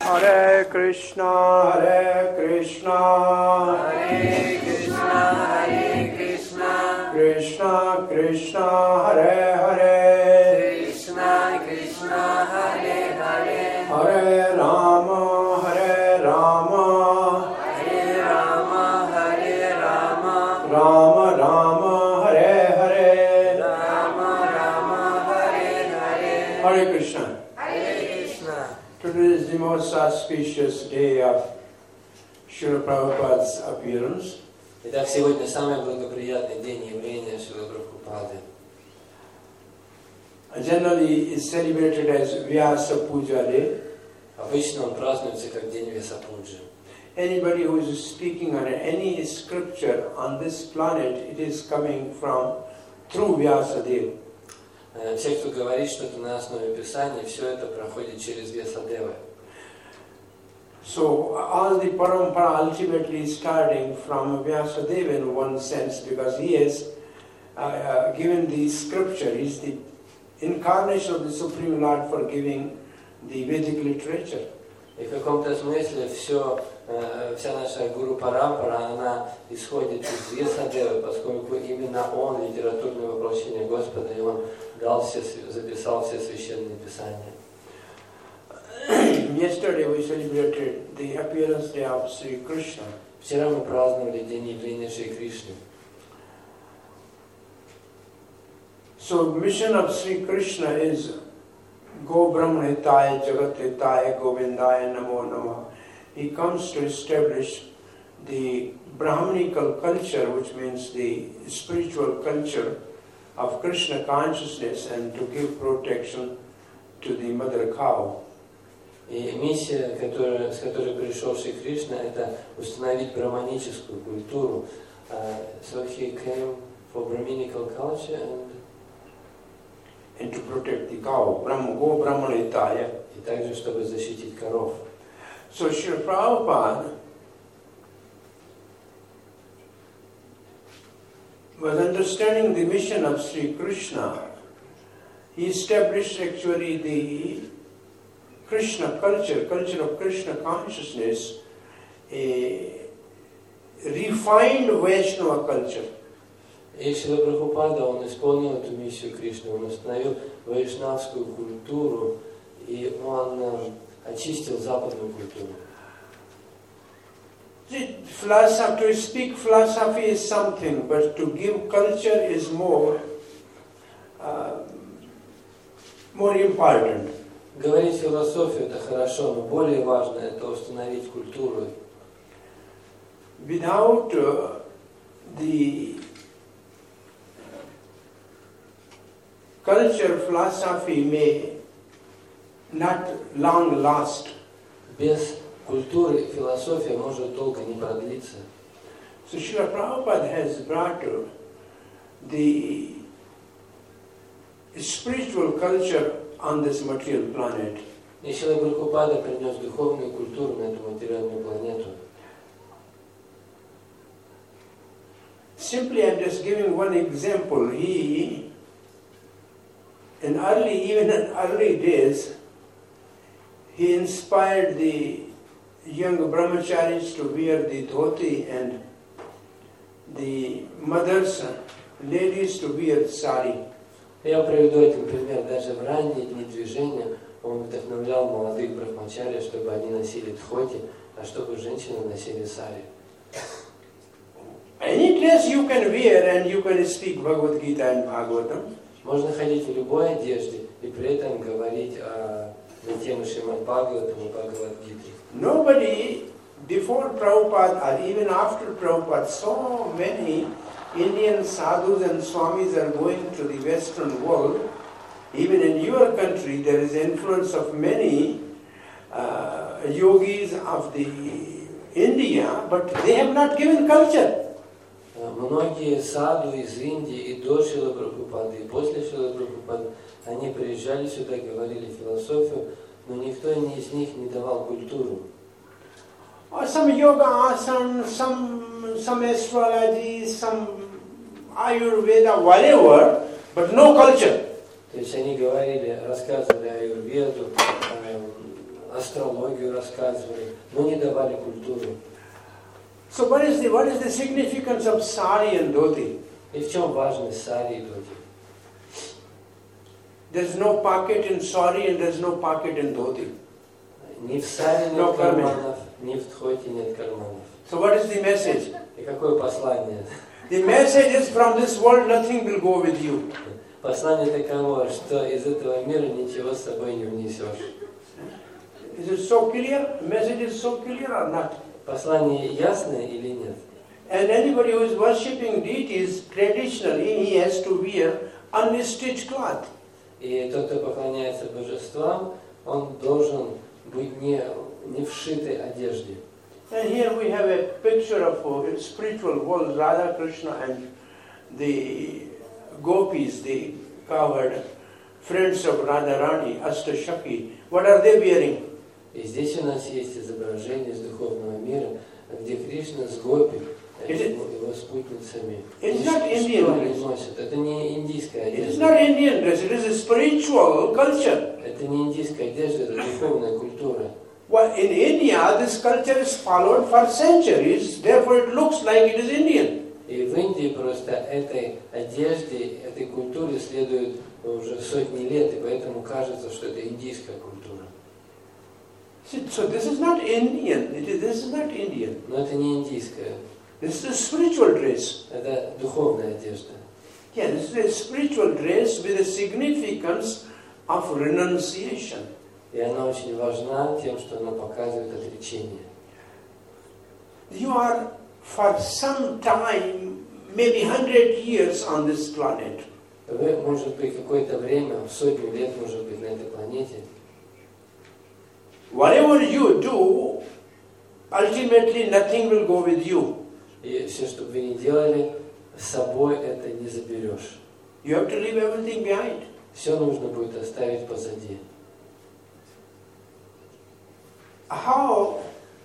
Hare Krishna, Hare Krishna, Hare Krishna, Hare Krishna, Krishna Krishna, Hare Hare, Krishna Krishna, Hare Hare, Hare Rama, Hare Rama, Hare Rama, Hare Rama, Rama Rama, Hare Hare, Rama Rama, Hare Hare, Hare Krishna. Hare Krishna. Today is the most auspicious day of Srila Prabhupada's appearance. Итак, сегодня самый благоприятный день явления Шрилы Прабхупады. Generally is celebrated as Vyasa Puja Day. Обычно он празднуется как День Вьясапуджи. Anybody who is speaking on any scripture on this planet, it is coming from through Vyasadeva. Все, кто говорит что-то на основе Писания, все это проходит через Вьясадева. So all the parampara ultimately starting from Vyasadeva in one sense, because he has given the scripture. He is the incarnation of the Supreme Lord for giving the Vedic literature. И в каком-то смысле вся наша Гуру Парампара, она исходит из Вьясадевы, поскольку именно он литературное воплощение Господа, и он записал все священные писания. Yesterday we celebrated the appearance day of Sri Krishna. Вчера мы праздновали День явления Шри Кришны. So mission of Sri Krishna is Go Brahmanitaya Jagatitaya Govindaya Namo Namah. He comes to establish the Brahmanical culture, which means the spiritual culture of Krishna consciousness, and to give protection to the mother cow. И миссия, с которой пришел Шри Кришна, это установить браманическую культуру. So he came for Brahminical culture and to protect the cow. Go Brahmanitaya. И также, чтобы защитить коров. So Srila Prabhupada was understanding the mission of Sri Krishna. He established actually the Krishna culture of Krishna consciousness, a refined Vaishnava culture. И Шрила Прабхупада, он исполнил эту миссию Кришны, он установил вайшнавскую культуру, и он очистил западную культуру. To speak philosophy is something, but to give culture is more important. Говорить философию это хорошо, но более важно это установить культуру. Without the culture, philosophy may not long last. Без культуры философия может долго не продлиться. So Srila Prabhupada has brought the spiritual culture on this material planet. И Шрила Прабхупада принес духовную культуру на эту материальную планету. Simply, I'm just giving one example. He, even in early days, he inspired the young brahmacharis to wear the dhoti and the mothers, ladies to wear sari. Я приведу один пример. Даже в ранние дни движения он вдохновлял молодых брахмачарьев, чтобы они носили дхоти, а чтобы женщины носили сари. Any dress you can wear and you can speak Bhagavad Gita and Bhagavatam. Можно ходить в любой одежде и при этом говорить на тему Шримад Бхагаватам и Бхагавад-гиты. Nobody before Prabhupada or even after Prabhupada, so many Indian sadhus and swamis are going to the Western world. Even in your country, there is influence of many yogis of the India, but they have not given culture. Многие саду из Индии и до Шрилы Прабхупады, и после Шрилы Прабхупады, они приезжали сюда, говорили философию, но никто из них не давал культуру. Some yoga asana, some astrology, some Ayurveda, whatever, but no culture. То есть они говорили, рассказывали аюрведу, астрологию рассказывали, но не давали культуру. So what is the significance of sari and dhoti? И в чем важность сари и дхоти? There's no pocket in sari and there's no pocket in dhoti. Ни в саре нет карманов, ни в дхоти нет карманов. So what is the message? И какое послание? The message is from this world nothing will go with you. Послание таково, что из этого мира ничего с собой не унесешь. Is it so clear? The message is so clear or not? Послание ясное или нет? And anybody who is worshipping deities, traditionally he has to wear unstitched cloth. И тот, кто поклоняется божествам, он должен быть не в шитой одежде. And here we have a picture of a spiritual world, Radha Krishna and the gopis, the cowherd, friends of Radharani, Astashaki. What are they wearing? И здесь у нас есть изображение из духовного мира, где Кришна с гопи, его спутницами. Что они носят? Это не индийская одежда. It is not Indian dress, it is a spiritual culture. Это не индийская одежда, это духовная культура. Well, in India, this culture is followed for centuries, therefore it looks like it is Indian. И в Индии просто этой одежде, этой культуре следует уже сотни лет, и поэтому кажется, что это индийская культура. So this is not Indian. This is not Indian. Но это не индийская. This is a spiritual dress. Это духовная одежда. Yeah, this is a spiritual dress with a significance of renunciation. И она очень важна тем, что она показывает отречение. You are for some time, maybe 100 years on this planet. Вы, может быть, какое-то время, сотню лет, может быть, на этой планете. Whatever you do, ultimately nothing will go with you. И все, что бы вы ни делали, с собой это не заберешь. You have to leave everything behind. Все нужно будет оставить позади. How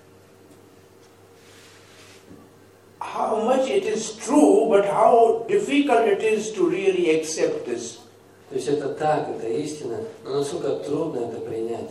much it is true, but how difficult it is to really accept this. То есть это так, это истина, но насколько трудно это принять.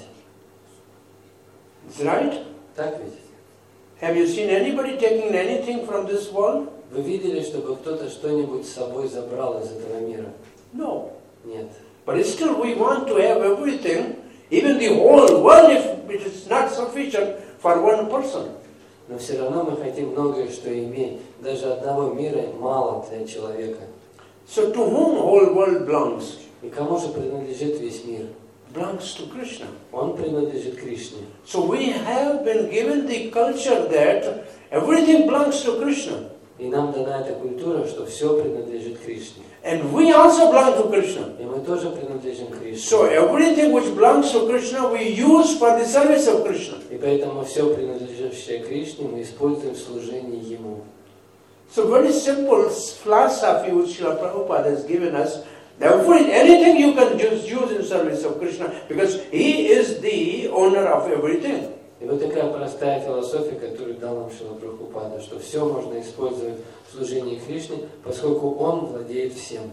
Is right? Так ведь? Have you seen anybody taking anything from this world? Вы видели, чтобы кто-то что-нибудь с собой забрал из этого мира? No. Нет. But still we want to have everything, even the whole world, if it is not sufficient for one person. Но все равно мы хотим многое что иметь. Даже одного мира мало для человека. So to whom whole world belongs? И кому же принадлежит весь мир? Belongs to Krishna. Он принадлежит Кришне. So we have been given the culture that everything belongs to Krishna. И нам дана эта культура, что все принадлежит Кришне. And we also belong to Krishna. И мы тоже принадлежим Кришне. So everything which belongs to Krishna we use for the service of Krishna. И поэтому все принадлежащее Кришне мы используем в служении Ему. So very simple philosophy which Srila Prabhupada has given us. Anything you can just use in service of Krishna because He is the owner of everything. И вот такая простая философия, которую дал нам Шрила Прабхупада, что все можно использовать в служении Кришне, поскольку Он владеет всем.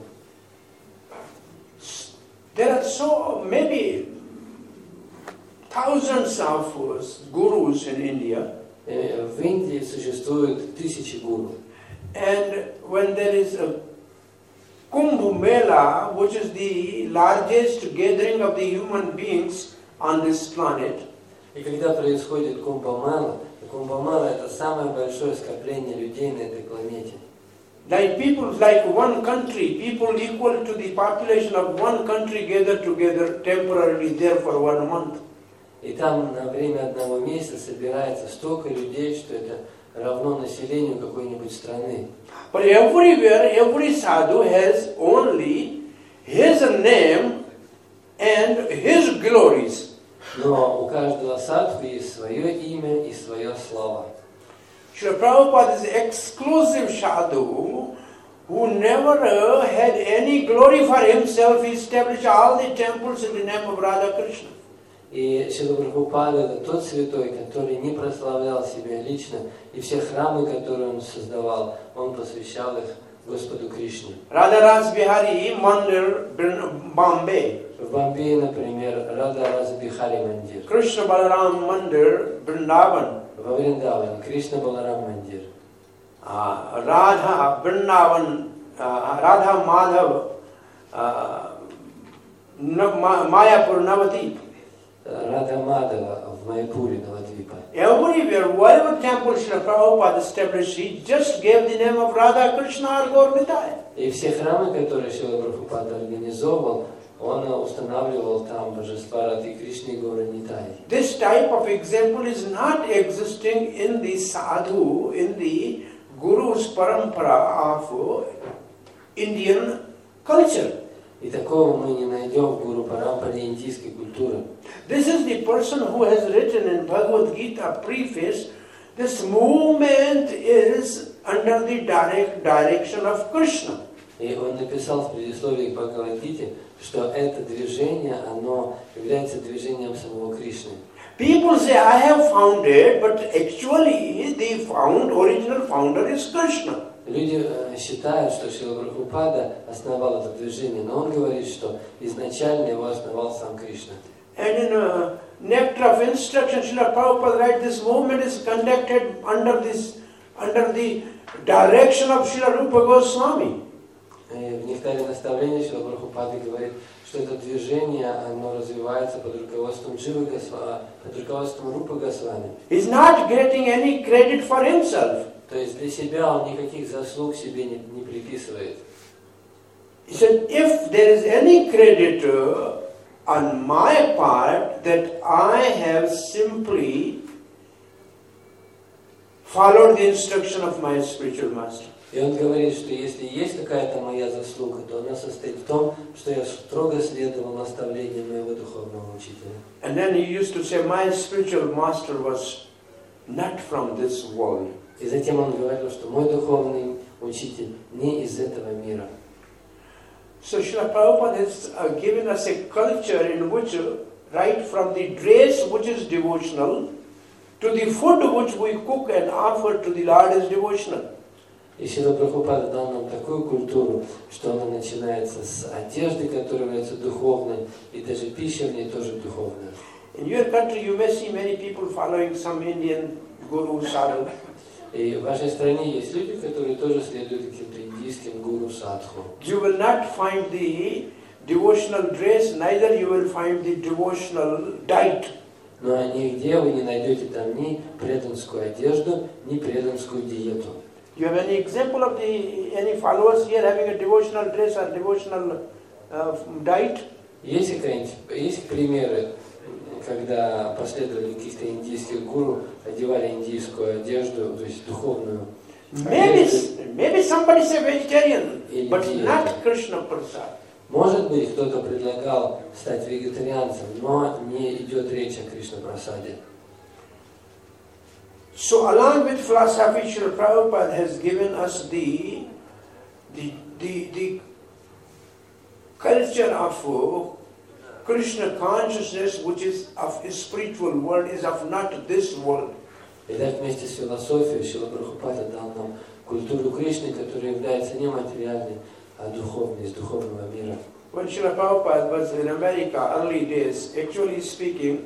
There are so maybe thousands of gurus in India. В Индии существует тысячи гуру. And when there is a Kumbh Mela, which is the largest gathering of the human beings on this planet, И когда происходит Кумбамела, Кумбамела это самое большое скопление людей на этой планете. like people, like one country, people equal to the population of one country gather together temporarily there for 1 month. И там на время одного месяца собирается столько людей, что это равно населению какой-нибудь страны. But everywhere, every sadhu has only his name and his glories. Но у каждого садху есть свое имя и своя слава. Srila Prabhupada is exclusive sadhu who never had any glory for himself. He established all the temples in the name of Radha Krishna. И Шрила Прабхупада это тот святой, который не прославлял себя лично, и все храмы, которые он создавал, он посвящал их Господу Кришне. Radha Ras Bihari Mandir Bombay. В Бомбее, например, Рада Разбихари Мандир. Krishna Balaram Mandir, Vrindavan. Во Вриндаване Кришна Баларам Мандир. Radha Vrindavan, Radha Madhav, Mayapur Navadip. Рада Мадава в Майпуре, Навадвипа. Everywhere, whatever temple Srila Prabhupada established, he just gave the name of Radha Krishna or Gaur Nitai. И все храмы, которые Шрила Прабхупада организовал, он устанавливал там божества Рады Кришны и Гора Нитаи. This type of example is not existing in the sadhu, in the Guru's parampara of Indian culture. И такого мы не найдем в Гуру Парампаре индийской культуры. This is the person who has written in Bhagavad Gita preface, this movement is under the direct direction of Krishna. И он написал в предисловии к Бхагавад-гите, что это движение, оно является движением самого Кришны. People say, I have found it, but actually the original founder is Krishna. Люди считают, что Шрила Прабхупада основал это движение, но он говорит, что изначально его основал сам Кришна. And in Nectar of Instruction, Srila Prabhupada writes, this movement is conducted under the direction of Srila Rupa Goswami. В Нектаре наставления Шрила Прабхупада говорит, что это движение, оно развивается под руководством под руководством Рупы Госвами. He's not getting any credit for himself. То есть для себя он никаких заслуг себе не приписывает. He said, if there is any credit on my part, that I have simply followed the instruction of my spiritual master. И он говорит, что если есть какая-то моя заслуга, то она состоит в том, что я строго следовал наставлениям моего духовного учителя. And then he used to say, my spiritual master was not from this world. И затем он говорил, что мой духовный учитель не из этого мира. So Srila Prabhupada has given us a culture in which, right from the dress which is devotional, to the food which we cook and offer to the Lord is devotional. И Шрила Прабхупада дал нам такую культуру, что она начинается с одежды, которая является духовной, и даже пища в ней тоже духовная. In your country you may see many people following some Indian guru sadhu. И в вашей стране есть люди, которые тоже следуют каким-то индийским гуру садху. You will not find the devotional dress, neither you will find the devotional diet. Но нигде вы не найдете там ни преданскую одежду, ни преданскую диету. You have any example of any followers here having a devotional dress or devotional diet? Есть примеры, когда последователи каких-то индийских гуру одевали индийскую одежду, то есть духовную одежду? Maybe somebody say vegetarian, Или but диету. not Krishna Prasad. Может быть, кто-то предлагал стать вегетарианцем, но не идет речь о Кришна-прасаде. So along with philosophy, Srila Prabhupada has given us the culture of Krishna consciousness, which is of a spiritual world, is of not this world. И так вместе с философией Шрила Прабхупада дал нам культуру Кришны, которая является не материальной, а духовной, из духовного мира. When Srila Prabhupada was in America, early days, actually speaking,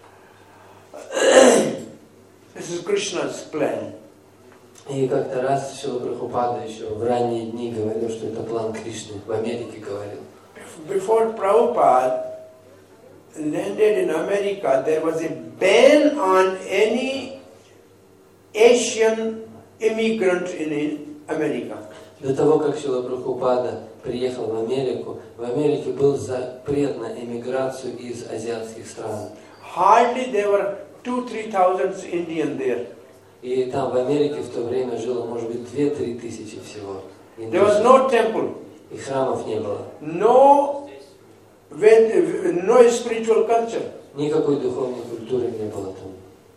this is Krishna's plan. И как-то раз Шрила Прабхупада еще в ранние дни говорил, что это план Кришны, в Америке говорил. Before Prabhupada landed in America, there was a ban on any Asian immigrant in America. До того, как Шрила Прабхупада приехал в Америке был запрет на эмиграцию из азиатских стран. Hardly there were 2,000-3,000 Indian there. И там в Америке в то время жило, может быть, 2-3 тысячи всего. There was no temple, И храмов не было. no spiritual culture. Никакой духовной культуры не было там.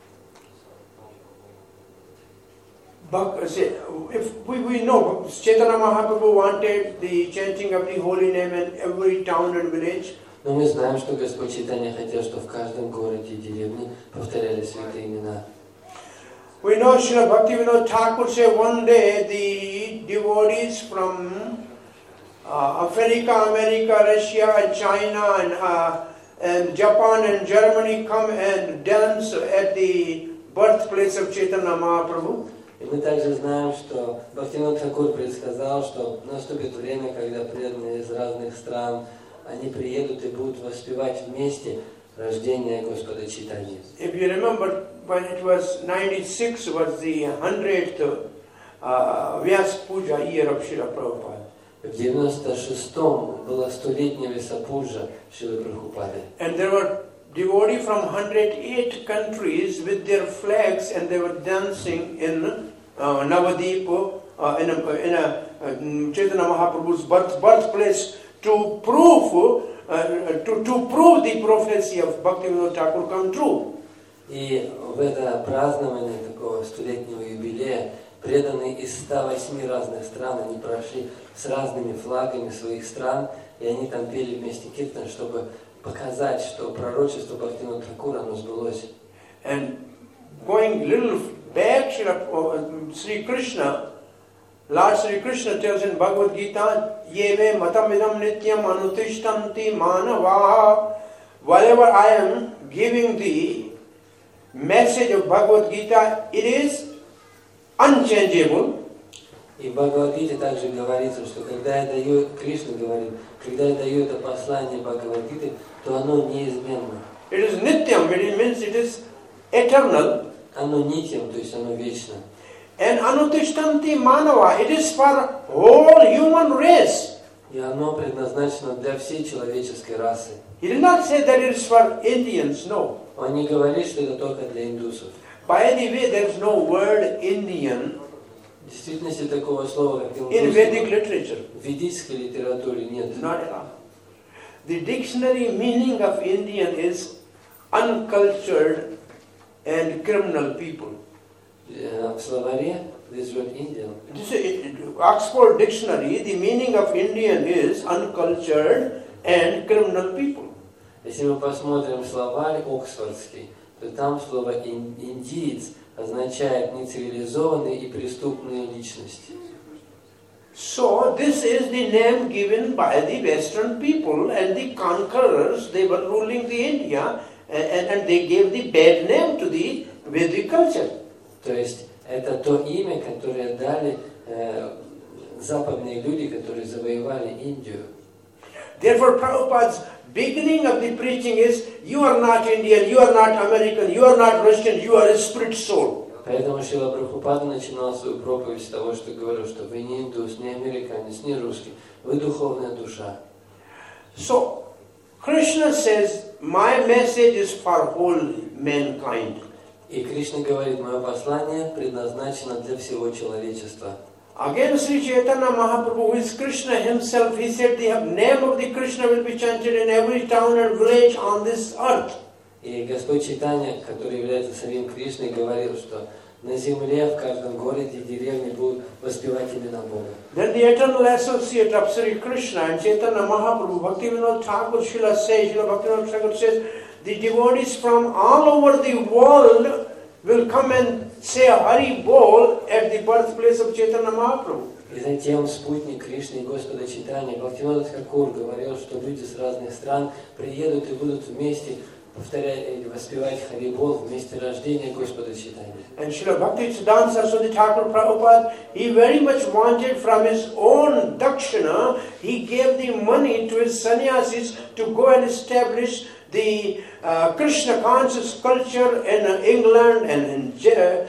But if we know, Chaitanya Mahaprabhu wanted the chanting of the holy name in every town and village. Но мы знаем, что Господь Чайтанья хотел, что в каждом городе и деревне повторяли святые имена. We know Srila Bhaktivinoda Thakur said one day the devotees from Africa, America, Russia, and China, and Japan and Germany come and dance at the birthplace of Chaitanya Mahaprabhu. И мы также знаем, что Бхактивинода Тхакур предсказал, что наступит время, когда преданные из разных стран, они приедут и будут воспевать вместе рождение Господа Чайтаньи. If you remember, when it was 96 was the 100th Vyas Puja year of Srila Prabhupada. В 96-м была столетняя Весапуджа Шрилы Прабхупады. And there were devotees from 108 countries with their flags, and they were dancing in Navadip, in Chaitanya Mahaprabhu's birthplace to prove the prophecy of Bhaktivinoda Thakur come true. И в это празднование такого столетнего юбилея преданные из 108 разных стран, они прошли с разными флагами своих стран, и они там пели вместе киртан, чтобы показать, что пророчество Бхактивинода Тхакура, оно сбылось. And going little back, Sri Krishna, Lord Sri Krishna tells in Bhagavad Gita, Yeve matamidam nityam anutishtanti manavaha. Whatever I am giving the message of Bhagavad Gita, it is unchangeable. И в Бхагавад-гите также говорится, что когда я даю, Кришна говорит, когда я даю это послание Бхагавад-гиты, то оно неизменно. It is nityam, it means it is eternal. Оно нитям, то есть оно вечно. And anutishtanti manava, it is for whole human race. И оно предназначено для всей человеческой расы. He did not say that it is for Indians, no. Он не говорит, что это только для индусов. By the way, there is no word Indian В действительности такого слова, как in Vedic literature. в ведической литературе нет. Not at all. The dictionary meaning of Indian is uncultured and criminal people. В словаре this word Indian. This is Oxford Dictionary, the meaning of Indian is uncultured and criminal people. Если мы посмотрим словарь Оксфордский, то там слово индиец означает нецивилизованные и преступные личности. So this is the name given by the Western people and the conquerors. They were ruling the India and they gave the bad name to the Vedic culture. То есть это то имя, которое дали западные люди, которые завоевали Индию. Therefore, Prabhupada's beginning of the preaching is, you are not Indian, you are not American, you are not Russian, you are a spirit soul. Поэтому Шрила Прабхупада начинал свою проповедь с того, что говорил, что вы не индус, не американец, не русский, вы духовная душа. So, Krishna says, my message is for whole mankind. И Кришна говорит, мое послание предназначено для всего человечества. Again, Sri Chaitanya Mahaprabhu, who is Krishna himself, he said the name of the Krishna will be chanted in every town and village on this earth. И Господь Чайтанья, который является самим Кришной, говорил, что на земле, в каждом городе, деревне будут воспевать имена Бога. Then the eternal associate of Sri Krishna and Chaitanya Mahaprabhu, Bhaktivinoda Thakur Srila Bhaktivinoda Thakur says, the devotees from all over the world will come and say Hari Bol at the birthplace of Chaitanya Mahaprabhu. И затем спутник Кришны и Господа Чайтаньи Бхактивинода Тхакур говорил, что люди с разных стран приедут и будут вместе повторять или воспевать Харибол в месте рождения Господа Чайтаньи. And Srila Bhaktisiddhanta Saraswati Thakur Prabhupada, he very much wanted from his own dakshina, he gave the money to his sannyasis to go and establish the Krishna conscious culture in England and in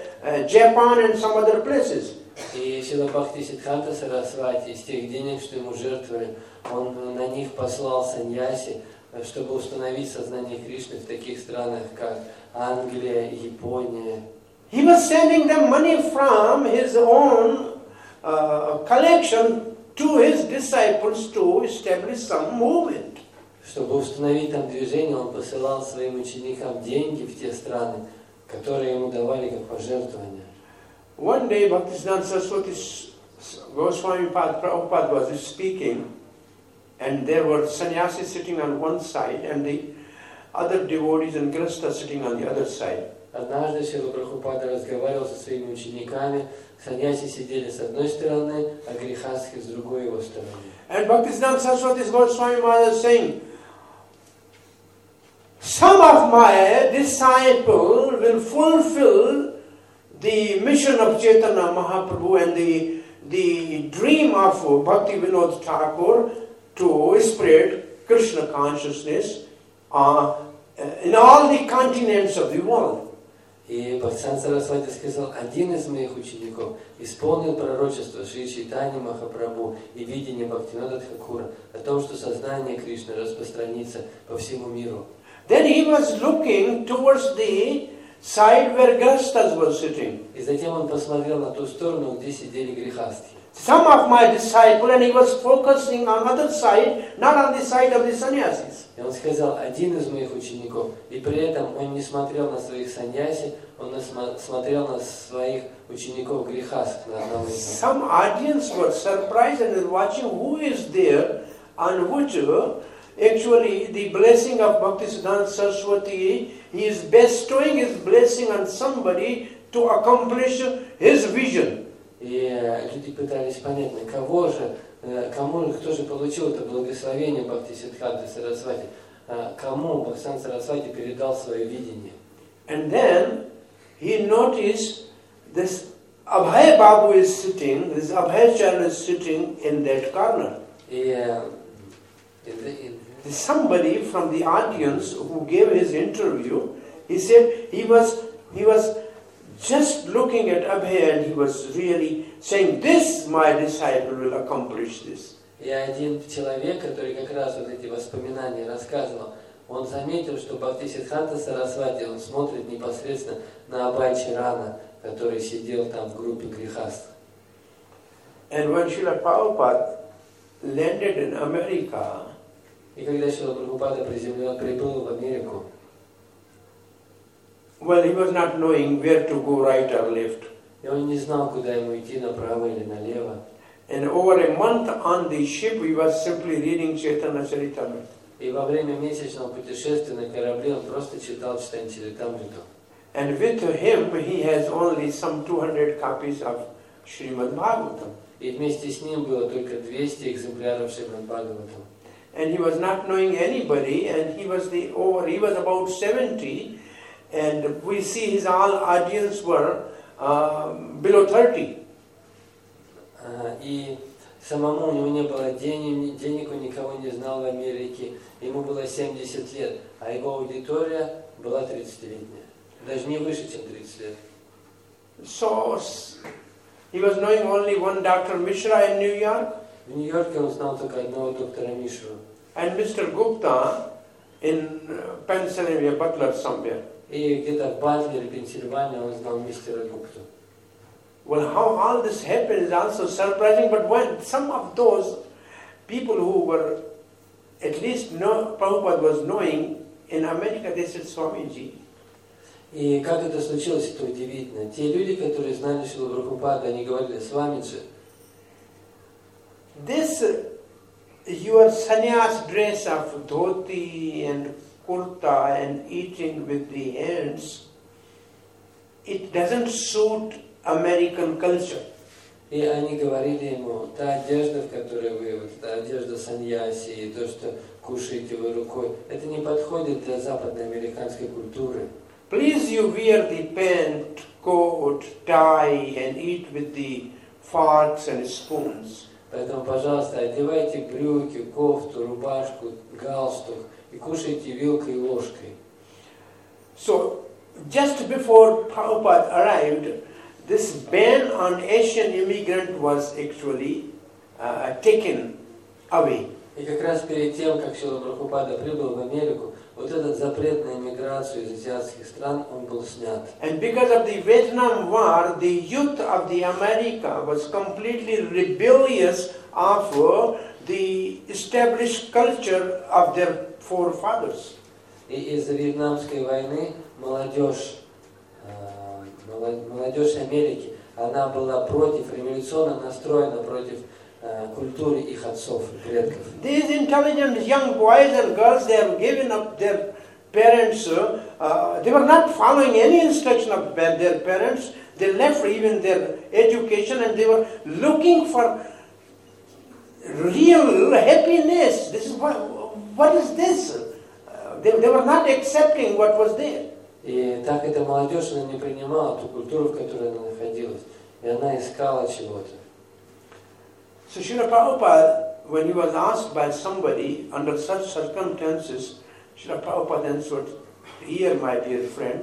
Japan and some other places. И Шрила Бхактисиддханта Сарасвати из тех денег, что ему жертвовали, он на них послал саньяси, чтобы установить сознание Кришны в таких странах, как Англия, Япония. He was sending them money from his own collection to his disciples to establish some movement. Чтобы установить там движение, он посылал своим ученикам деньги в те страны, которые ему давали как пожертвования. One day, Bhaktisiddhanta Saraswati Goswami Prabhupada was speaking, and there were sannyasis sitting on one side and the other devotees and grihasthas sitting on the other side. однажды Шрила Прабхупада разговаривал со своими учениками, саньяси сидели с одной стороны, а грехастхи с другой его стороны. And Bhaktisiddhanta Saraswati Goswami Maharaj is saying, some of my disciples will fulfill the mission of Chaitanya Mahaprabhu and the dream of Bhakti Vinod Thakur to spread Krishna consciousness in all the continents of the world. И Бхактисиддханта Сарасвати сказал, один из моих учеников исполнил пророчество Шри Чайтаньи Махапрабху и видение Бхактивинода Тхакура о том, что сознание Кришны распространится по всему миру. Then he was looking towards the side where Grihasthas were sitting. И затем он посмотрел на ту сторону, где сидели грехастхи. Some of my disciples, and he was focusing on other side, not on the side of the sannyasis. И он сказал, один из моих учеников, и при этом он не смотрел на своих саньяси, он смотрел на своих учеников грехастх, на одного из них. Some audience were surprised and were watching who is there on which actually the blessing of Bhaktisiddhanta Saraswati, he is bestowing his blessing on somebody to accomplish his vision. И люди пытались понять, кому же, кто же получил это благословение Бхактисиддханты Сарасвати, кому Бхактисиддханта Сарасвати передал свое видение. And then he noticed this Abhay Babu is sitting, this Abhay Charan is sitting in that corner. Somebody from the audience who gave his interview, he said he was just looking at Abhay and he was really saying, this my disciple will accomplish this. И один человек, который как раз вот эти воспоминания рассказывал, он заметил, что Бхактисиддханта Сарасвати, он смотрит непосредственно на Абхай Чарана, который сидел там в группе грехастх. And when Srila Prabhupada landed in America, и когда Шрила Прабхупада прибыл в Америку, well, he was not knowing where to go, right or left. И он не знал, куда ему идти, направо или налево. And over a month on the ship, he was simply reading Chaitanya Charitamrita. И во время месячного путешествия на корабле он просто читал Чайтанья Чаритамриту. And with him, he has only some 200 copies of Srimad Bhagavatam. И вместе с ним было только 200 экземпляров Шримад Бхагаватам. And he was not knowing anybody, and he was about 70, and we see his all audience were below 30. И самому у него не было денег, он никого не знал в Америке, ему было 70 лет, а его аудитория была 30-летняя, даже не выше, чем 30 лет. So, he was knowing only one Dr. Mishra in New York. В Нью-Йорке он знал только одного доктора Мишру. And Mr. Gupta in Pennsylvania, Butler somewhere. И где-то в Батлере, Пенсильвании, он знал мистера Гупту. Well, how all this happened is also surprising, but when some of those people who were, at least Prabhupada was knowing, in America they said, Swamiji. И как это случилось, это удивительно. Те люди, которые знали Шрилу Прабхупаду, они говорили, Свамиджи, this your sannyas dress of dhoti and kurta and eating with the hands, it doesn't suit American culture. И они говорили ему, та одежда, в которой вы, вот, та одежда саньяси, и то, что кушаете вы рукой, это не подходит для западноамериканской культуры. Please you wear the pant, coat, tie and eat with the forks and spoons. Поэтому, пожалуйста, одевайте брюки, кофту, рубашку, галстук и кушайте вилкой и ложкой. So, just before Prabhupada arrived, this ban on Asian immigrant was actually taken away. И как раз перед тем, как Шрила Прабхупада прибыл в Америку, вот этот запрет на иммиграцию из азиатских стран, он был снят. And because of the Vietnam War, the youth of the America was completely rebellious of the established culture of their forefathers. И из-за Вьетнамской войны молодежь Америки, она была против, революционно настроена против культуры их отцов и предков. These intelligent young boys and girls, they have given up their parents' they were not following any instruction of their parents. They left even their education and they were looking for real happiness. This is what is this? They were not accepting what was there. И так эта молодежь, она не принимала ту культуру, в которой она находилась. И она искала чего-то. So Srila Prabhupada, when he was asked by somebody under such circumstances, Srila Prabhupada answered, "Here, my dear friend."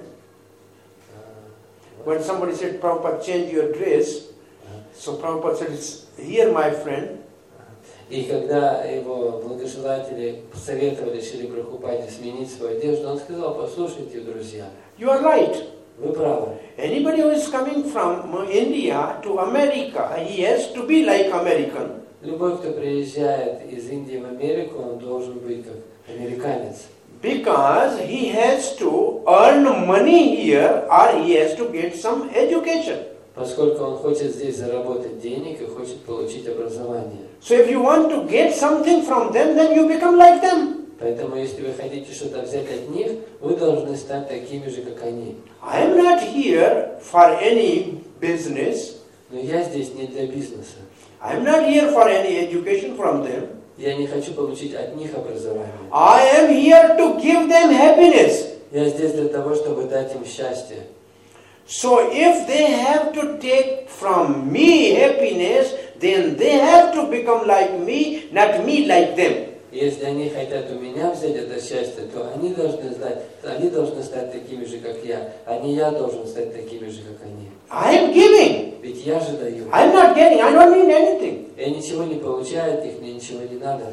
When somebody said, "Prabhupada, change your dress," so Prabhupada said, "Here, my friend." И когда его благожелатели посоветовали Шриле Прабхупаде сменить свою одежду, он сказал: послушайте, друзья, You are right. вы правы. Anybody who is coming from India to America, he has to be like American. Любой, кто приезжает из Индии в Америку, он должен быть как американец. Because he has to earn money here or he has to get some education. Поскольку он хочет здесь заработать денег и хочет получить образование. So if you want to get something from them, then you become like them. Поэтому, если вы хотите что-то взять от них, вы должны стать такими же, как они. I am not here for any business. Но я здесь не для бизнеса. I am not here for any education from them. Я не хочу получить от них образование. I am here to give them happiness. Я здесь для того, чтобы дать им счастье. So if they have to take from me happiness, then they have to become like me, not me like them. Если они хотят у меня взять это счастье, то они должны стать такими же, как я, а не я должен стать такими же, как они. I am giving. Ведь я же даю. I am not getting. I don't need anything. Я ничего не получаю от них, мне ничего не надо.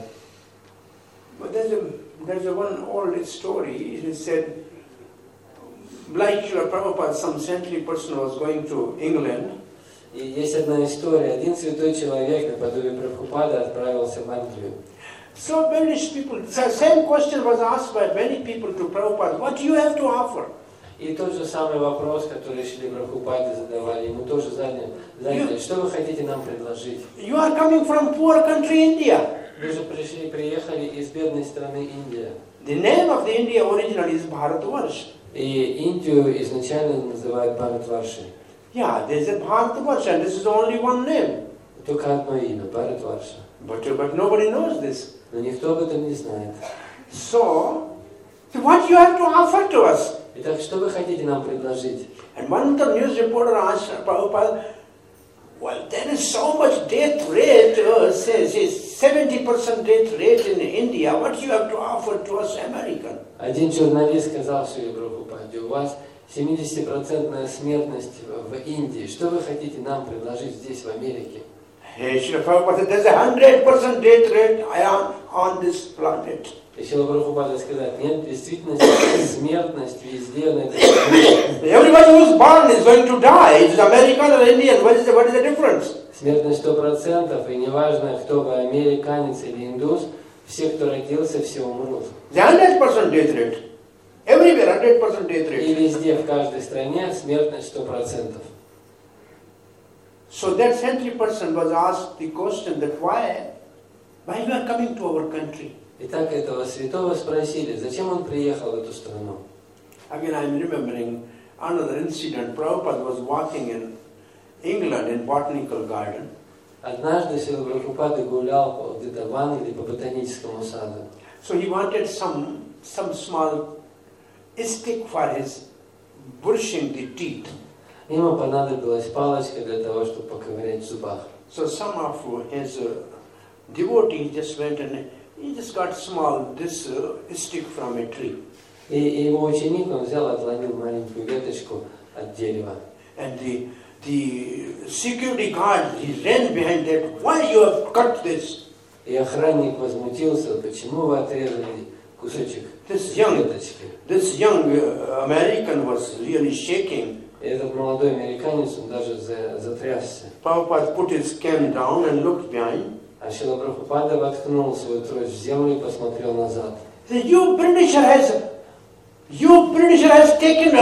But there's a one old story. It is said, like Srila Prabhupada, some saintly person was going to England. И есть одна история. Один святой человек, наподобие Прабхупада, отправился в Англию. So many people, the same question was asked by many people to Prabhupada, what do you have to offer? И тот же самый вопрос, который Шриле Прабхупаде задавали, ему тоже задали, что вы хотите нам предложить? You are coming from poor country India. Вы же приехали из бедной страны Индия. The name of the India originally is Bharatvarsh. И Индию изначально называют Бхаратваршей. Yeah, there is a Bharatvarsh and this is only one name. Только одно имя, Бхаратварша. But nobody knows this. Но никто об этом не знает. So what you have to offer to us? Итак, что вы хотите нам предложить? And one of the news reporter asked Prabhupada, well, there is so much death rate, says 70% death rate in India. What you have to offer to us, American? Один журналист сказал Шриле Прабхупаде: у вас 70% смертность в Индии. Что вы хотите нам предложить здесь, в Америке? Hey, Srila Prabhupada said, there's 100% death rate on this planet. И Шрила Прабхупада сказал: нет, действительно, смертность везде на этой планете. Everybody who is born is going to die. It is American or Indian. What is the difference? Смертность 100%, и неважно, кто вы, американец или индус, все, кто родился, все умрут. The 100% death rate. Everywhere 100% death rate. И везде, в каждой стране, смертность 100%. So that saintly person was asked the question that why you are coming to our country? Итак, этого святого спросили, зачем он приехал в эту страну. Again, I am remembering another incident. Prabhupada was walking in England in Botanical Garden. Однажды Шрила Прабхупада гулял где-то в Англии по ботаническому саду. So he wanted some small stick for his brushing the teeth. Ему понадобилась палочка для того, чтобы поковырять в зубах. So some of his devotees just went and he just got this stick from a tree. И его ученик, он взял, отломил маленькую веточку от дерева. And the security guard, he ran behind that. Why you have cut this? И охранник возмутился, почему вы отрезали кусочек веточки. This young American was really shaking. И этот молодой американец, он даже затрясся. Prabhupada put his cane down and looked behind. А Шрила Прабхупада воткнул свою трость в землю и посмотрел назад. Said, You Britisher has taken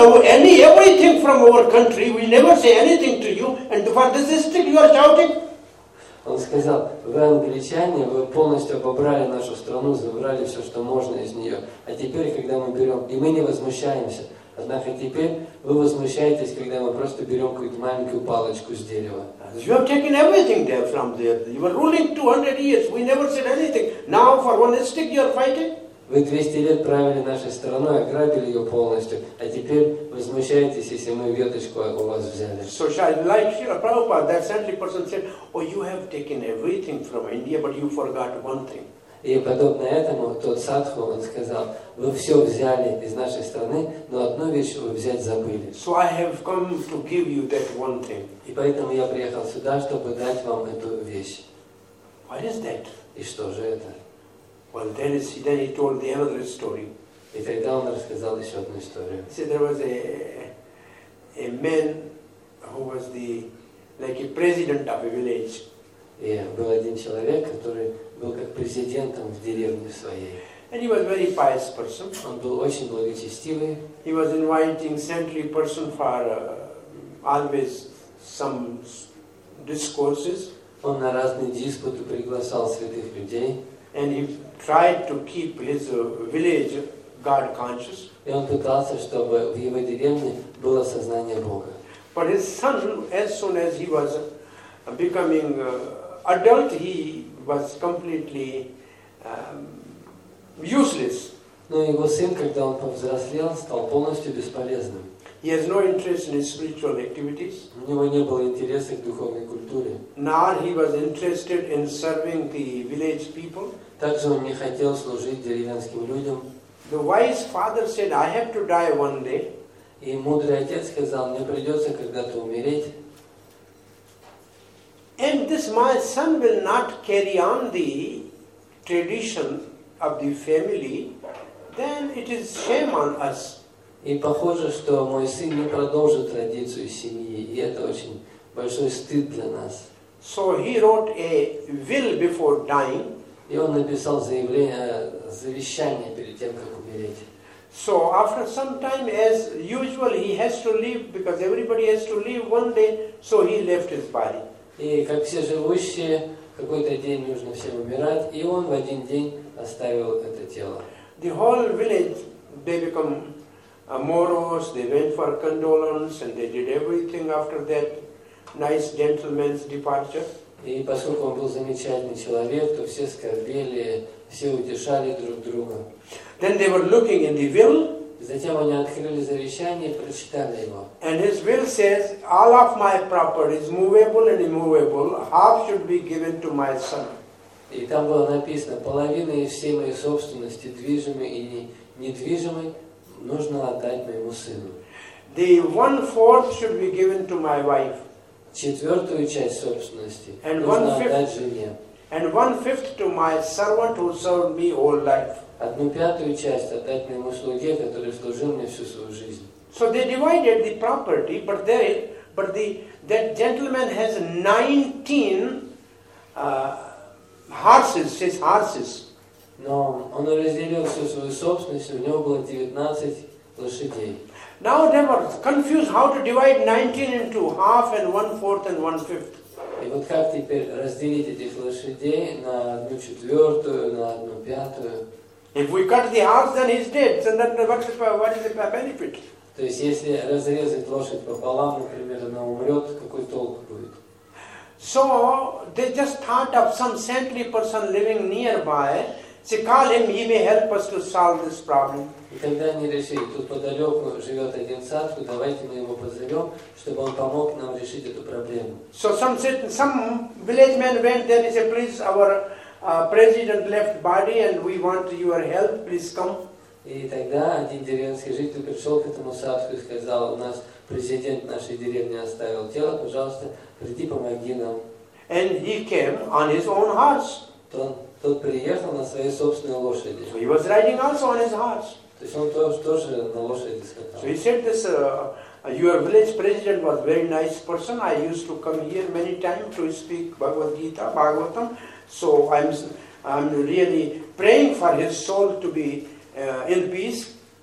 everything from our country. We never say anything to you. And for this stick you are shouting? Он сказал: вы, англичане, вы полностью обобрали нашу страну, забрали все, что можно из нее. А теперь, когда мы берем, и мы не возмущаемся, однако теперь вы возмущаетесь, когда мы просто берем какую-то маленькую палочку с дерева. You have taken everything there from there. You were ruling 200 years. We never said anything. Now for one stick you are fighting? Вы 200 лет правили нашей страной, ограбили ее полностью, а теперь возмущаетесь, если мы веточку у вас взяли. So like Srila Prabhupada, that saintly person said, oh, you have taken everything from India, but you forgot one thing. И подобно этому тот садху, он сказал: вы все взяли из нашей страны, но одну вещь вы взять забыли. So I have come to give you that one thing. И поэтому я приехал сюда, чтобы дать вам эту вещь. What is that? И что же это? Well, then he told the another story. И тогда он рассказал еще одну историю. He said there was a man who was like a president of a village. И был один человек, который был как президентом в деревне своей. And he was a very pious person. Он был очень благочестивый. He was inviting saintly person for always some discourses. Он на разные диспуты приглашал святых людей. And he tried to keep his village God conscious. И он пытался, чтобы в его деревне было сознание Бога. But his son, as soon as he was becoming adult, he was completely useless. Но его сын, когда он повзрослел, стал полностью бесполезным. He has no interest in spiritual activities. У него не было интереса к духовной культуре. Nor he was interested in serving the village people. Также он не хотел служить деревенским людям. The wise father said, I have to die one day. И мудрый отец сказал: мне придется когда-то умереть. And this my son will not carry on the tradition of the family, then it is shame on us. И похоже, что мой сын не продолжит традицию семьи, и это очень большой стыд для нас. So he wrote a will before dying. И он написал завещание перед тем, как умереть. So after some time, as usual, he has to leave because everybody has to leave one day. So he left his body. И как все живущие, какой-то день нужно всем умирать, и он в один день оставил это тело. The whole village, they become morose. They went for condolence and they did everything after that nice gentleman's departure. И поскольку он был замечательный человек, то все скорбели, все утешали друг друга. Then they were looking in the will. Затем они открыли завещание и прочитали его. And his will says, all of my properties, movable and immovable, half should be given to my son. И там было написано: половина из всей моей собственности, движимой и недвижимой, нужно отдать моему сыну. The 1/4 should be given to my wife. Четвертую часть собственности And нужно 1/5 отдать жене. And 1/5 to my servant who served me all life. Одну пятую часть отдать моему слуге, который служил мне всю свою жизнь. So they divided the property, but that gentleman has 19 horses. Но он разделил всю свою собственность, у него было 19 лошадей. Now they were confused how to divide 19 into half and 1/4 and 1/5. И вот как теперь разделить этих лошадей на 1/4, на 1/5? If we cut the horse, then he's dead. So then what is the benefit? То есть если разрезать лошадь пополам, например, она умрет, какой толк будет? So they just thought of some saintly person living nearby. Say, call him, he may help us to solve this problem. И тогда они решили: тут подалеку живет один садху, давайте мы его позовем, чтобы он помог нам решить эту проблему. So some village man went there. He said, please, our president left body and we want your help. Please come. И тогда один деревенский житель пришел к этому садху и сказал: у нас президент нашей деревни оставил тело, пожалуйста, приди, помоги нам. And he came on his own horse. Тот приехал на своей собственной лошади. So he was riding also on his horse. То есть он тоже на лошади скакал. So he said, this your village president was very nice person. I used to come here many times to speak Bhagavad Gita, Bhagavatam. So I'm really praying for his soul to be in peace.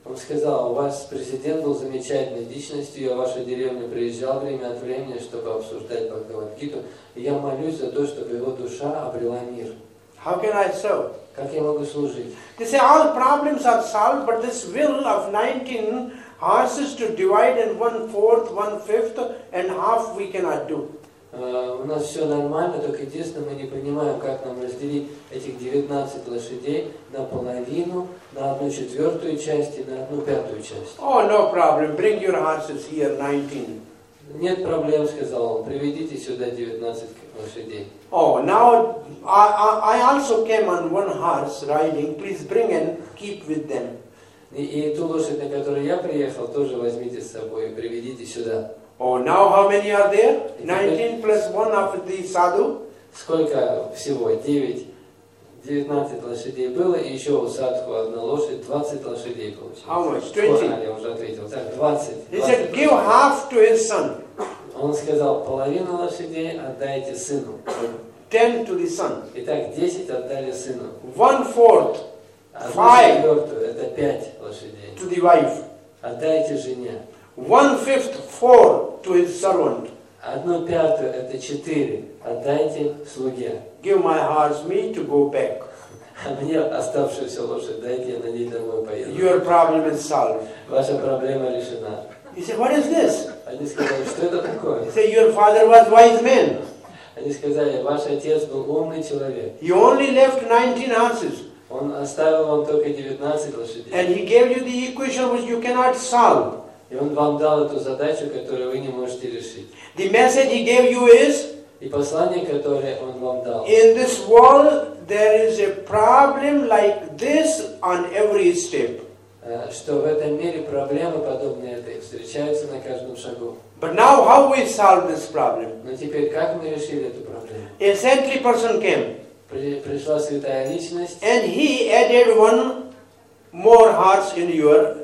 Он сказал, у вас президент был замечательной личностью, я в вашу деревню приезжал время от времени, чтобы обсуждать Бхагавад-гиту, и я молюсь за то, чтобы его душа обрела мир. How can I serve? Как я могу служить? They say all problems are solved, but this will of 19 horses to divide in 1/4, 1/5, and half we cannot do. У нас все нормально, только единственное, мы не понимаем, как нам разделить этих 19 лошадей на половину, на 1/4 часть и на 1/5 часть. Oh, no problem. Bring your horses here, 19. Нет проблем, сказал он, приведите сюда 19 лошадей. Oh, now I also came on one horse riding. Please bring and keep with them. И ту лошадь, на которой я приехал, тоже возьмите с собой и приведите сюда. Oh, now how many are there? 19 plus 1 of the sadhu? Сколько всего? 19 лошадей было, и еще у садху одна лошадь, 20 лошадей получилось. How much? Сколько? 20. Я уже ответил. Так, 20. He said, give half to his son, Он сказал, половину лошадей отдайте сыну. 10 to the son. Итак, 10 отдали сыну. 1/4 1/4 это 5 лошадей. to the wife. Отдайте жене. 1/5, 4 to his servant. 1/5 это 4. Отдайте слуге. Give my horse me to go back. А мне оставшуюся лошадь дайте, я на ней домой поеду. Your problem is solved. Ваша проблема решена. He said, what is this? Они сказали, что это такое? He said, your father was wise man. Они сказали, ваш отец был умный человек. He only left 19 horses. Он оставил вам только 19 лошадей. And he gave you the equation which you cannot solve. И он вам дал эту задачу, которую вы не можете решить. The message he gave you is, И послание, которое он вам дал. in this world there is a problem like this on every step. Что в этом мире проблемы, подобные этой, встречаются на каждом шагу. But now how we solve this problem? Но теперь как мы решили эту проблему? A saintly person came Пришла святая личность, and he added one more horse in your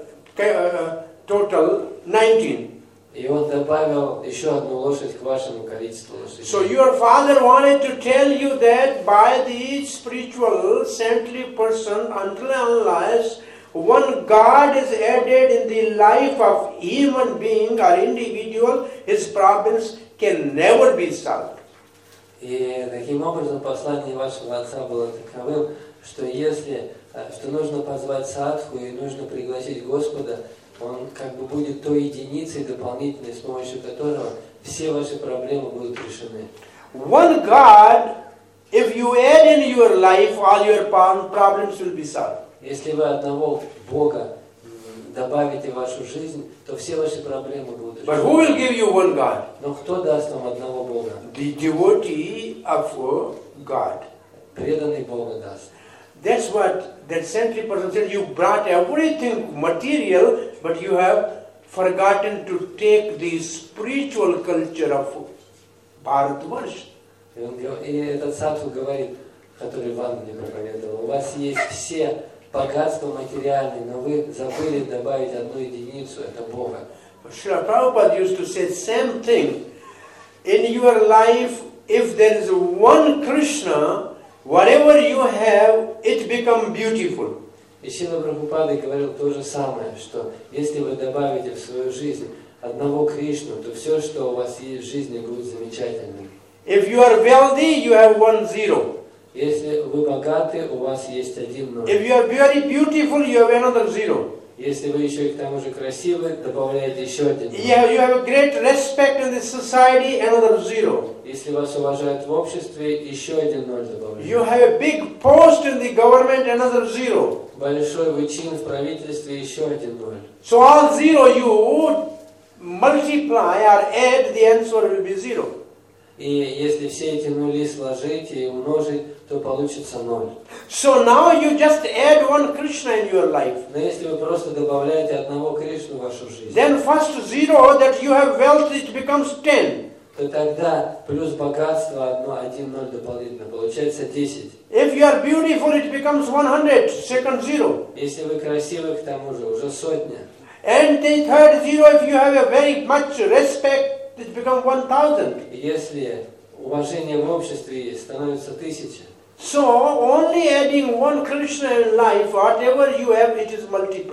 total 19. и он добавил еще одну лошадь к вашему количеству лошадей. So your father wanted to tell you that by the spiritual saintly person, until and unless one God is added in the life of human being or individual, his problems can never be solved. И таким образом послание вашего отца было таковым, что что нужно позвать садху и нужно пригласить Господа, он как бы будет той единицей дополнительной, с помощью которого все ваши проблемы будут решены. One God, if you add in your life, all your problems will be solved. Если вы одного Бога добавите в вашу жизнь, то все ваши проблемы будут решены. But who will give you one God? Но кто даст вам одного Бога? The devotee of God. Преданный Бога даст. That's what that saintly person said. You brought everything material, but you have forgotten to take the spiritual culture of Bharatvarsh. И этот садху говорит, который Ван мне проповедовал, у вас есть все богатства материальные, но вы забыли добавить одну единицу, это Бога. Srila Prabhupada used to say same thing. In your life, if there is one Krishna, whatever you have, it becomes beautiful. И Шрила Прабхупада говорил то же самое, что если вы добавите в свою жизнь одного Кришну, то все, что у вас есть в жизни, будет замечательным. If you are wealthy, you have 1-0. Если вы богаты, у вас есть 1-0. If you are very beautiful, you have another 0. Если вы еще и к тому же красивы, добавляете еще 1. You have a great respect in the society, another 0. Если вас уважают в обществе, еще 1 0 добавляете. You have a big post in the government, another 0. Большой вы чин в правительстве, еще 1 0. So all 0 you multiply or add, the answer will be 0. И если все эти нули сложить и умножить, то получится 0. So now you just add one Krishna in your life. Но если вы просто добавляете одного Кришну в вашу жизнь, Then first 0 that you have wealth, it becomes 10. то тогда плюс богатство 1 0 дополнительно, получается 10. If you are beautiful, it becomes 100, second 0. Если вы красивы, к тому же, уже 100. And the third 0, if you have a very much respect, it becomes 1000. Если уважение в обществе есть, становится 1000. So only adding one Krishna in life, whatever you have, it is multiplied.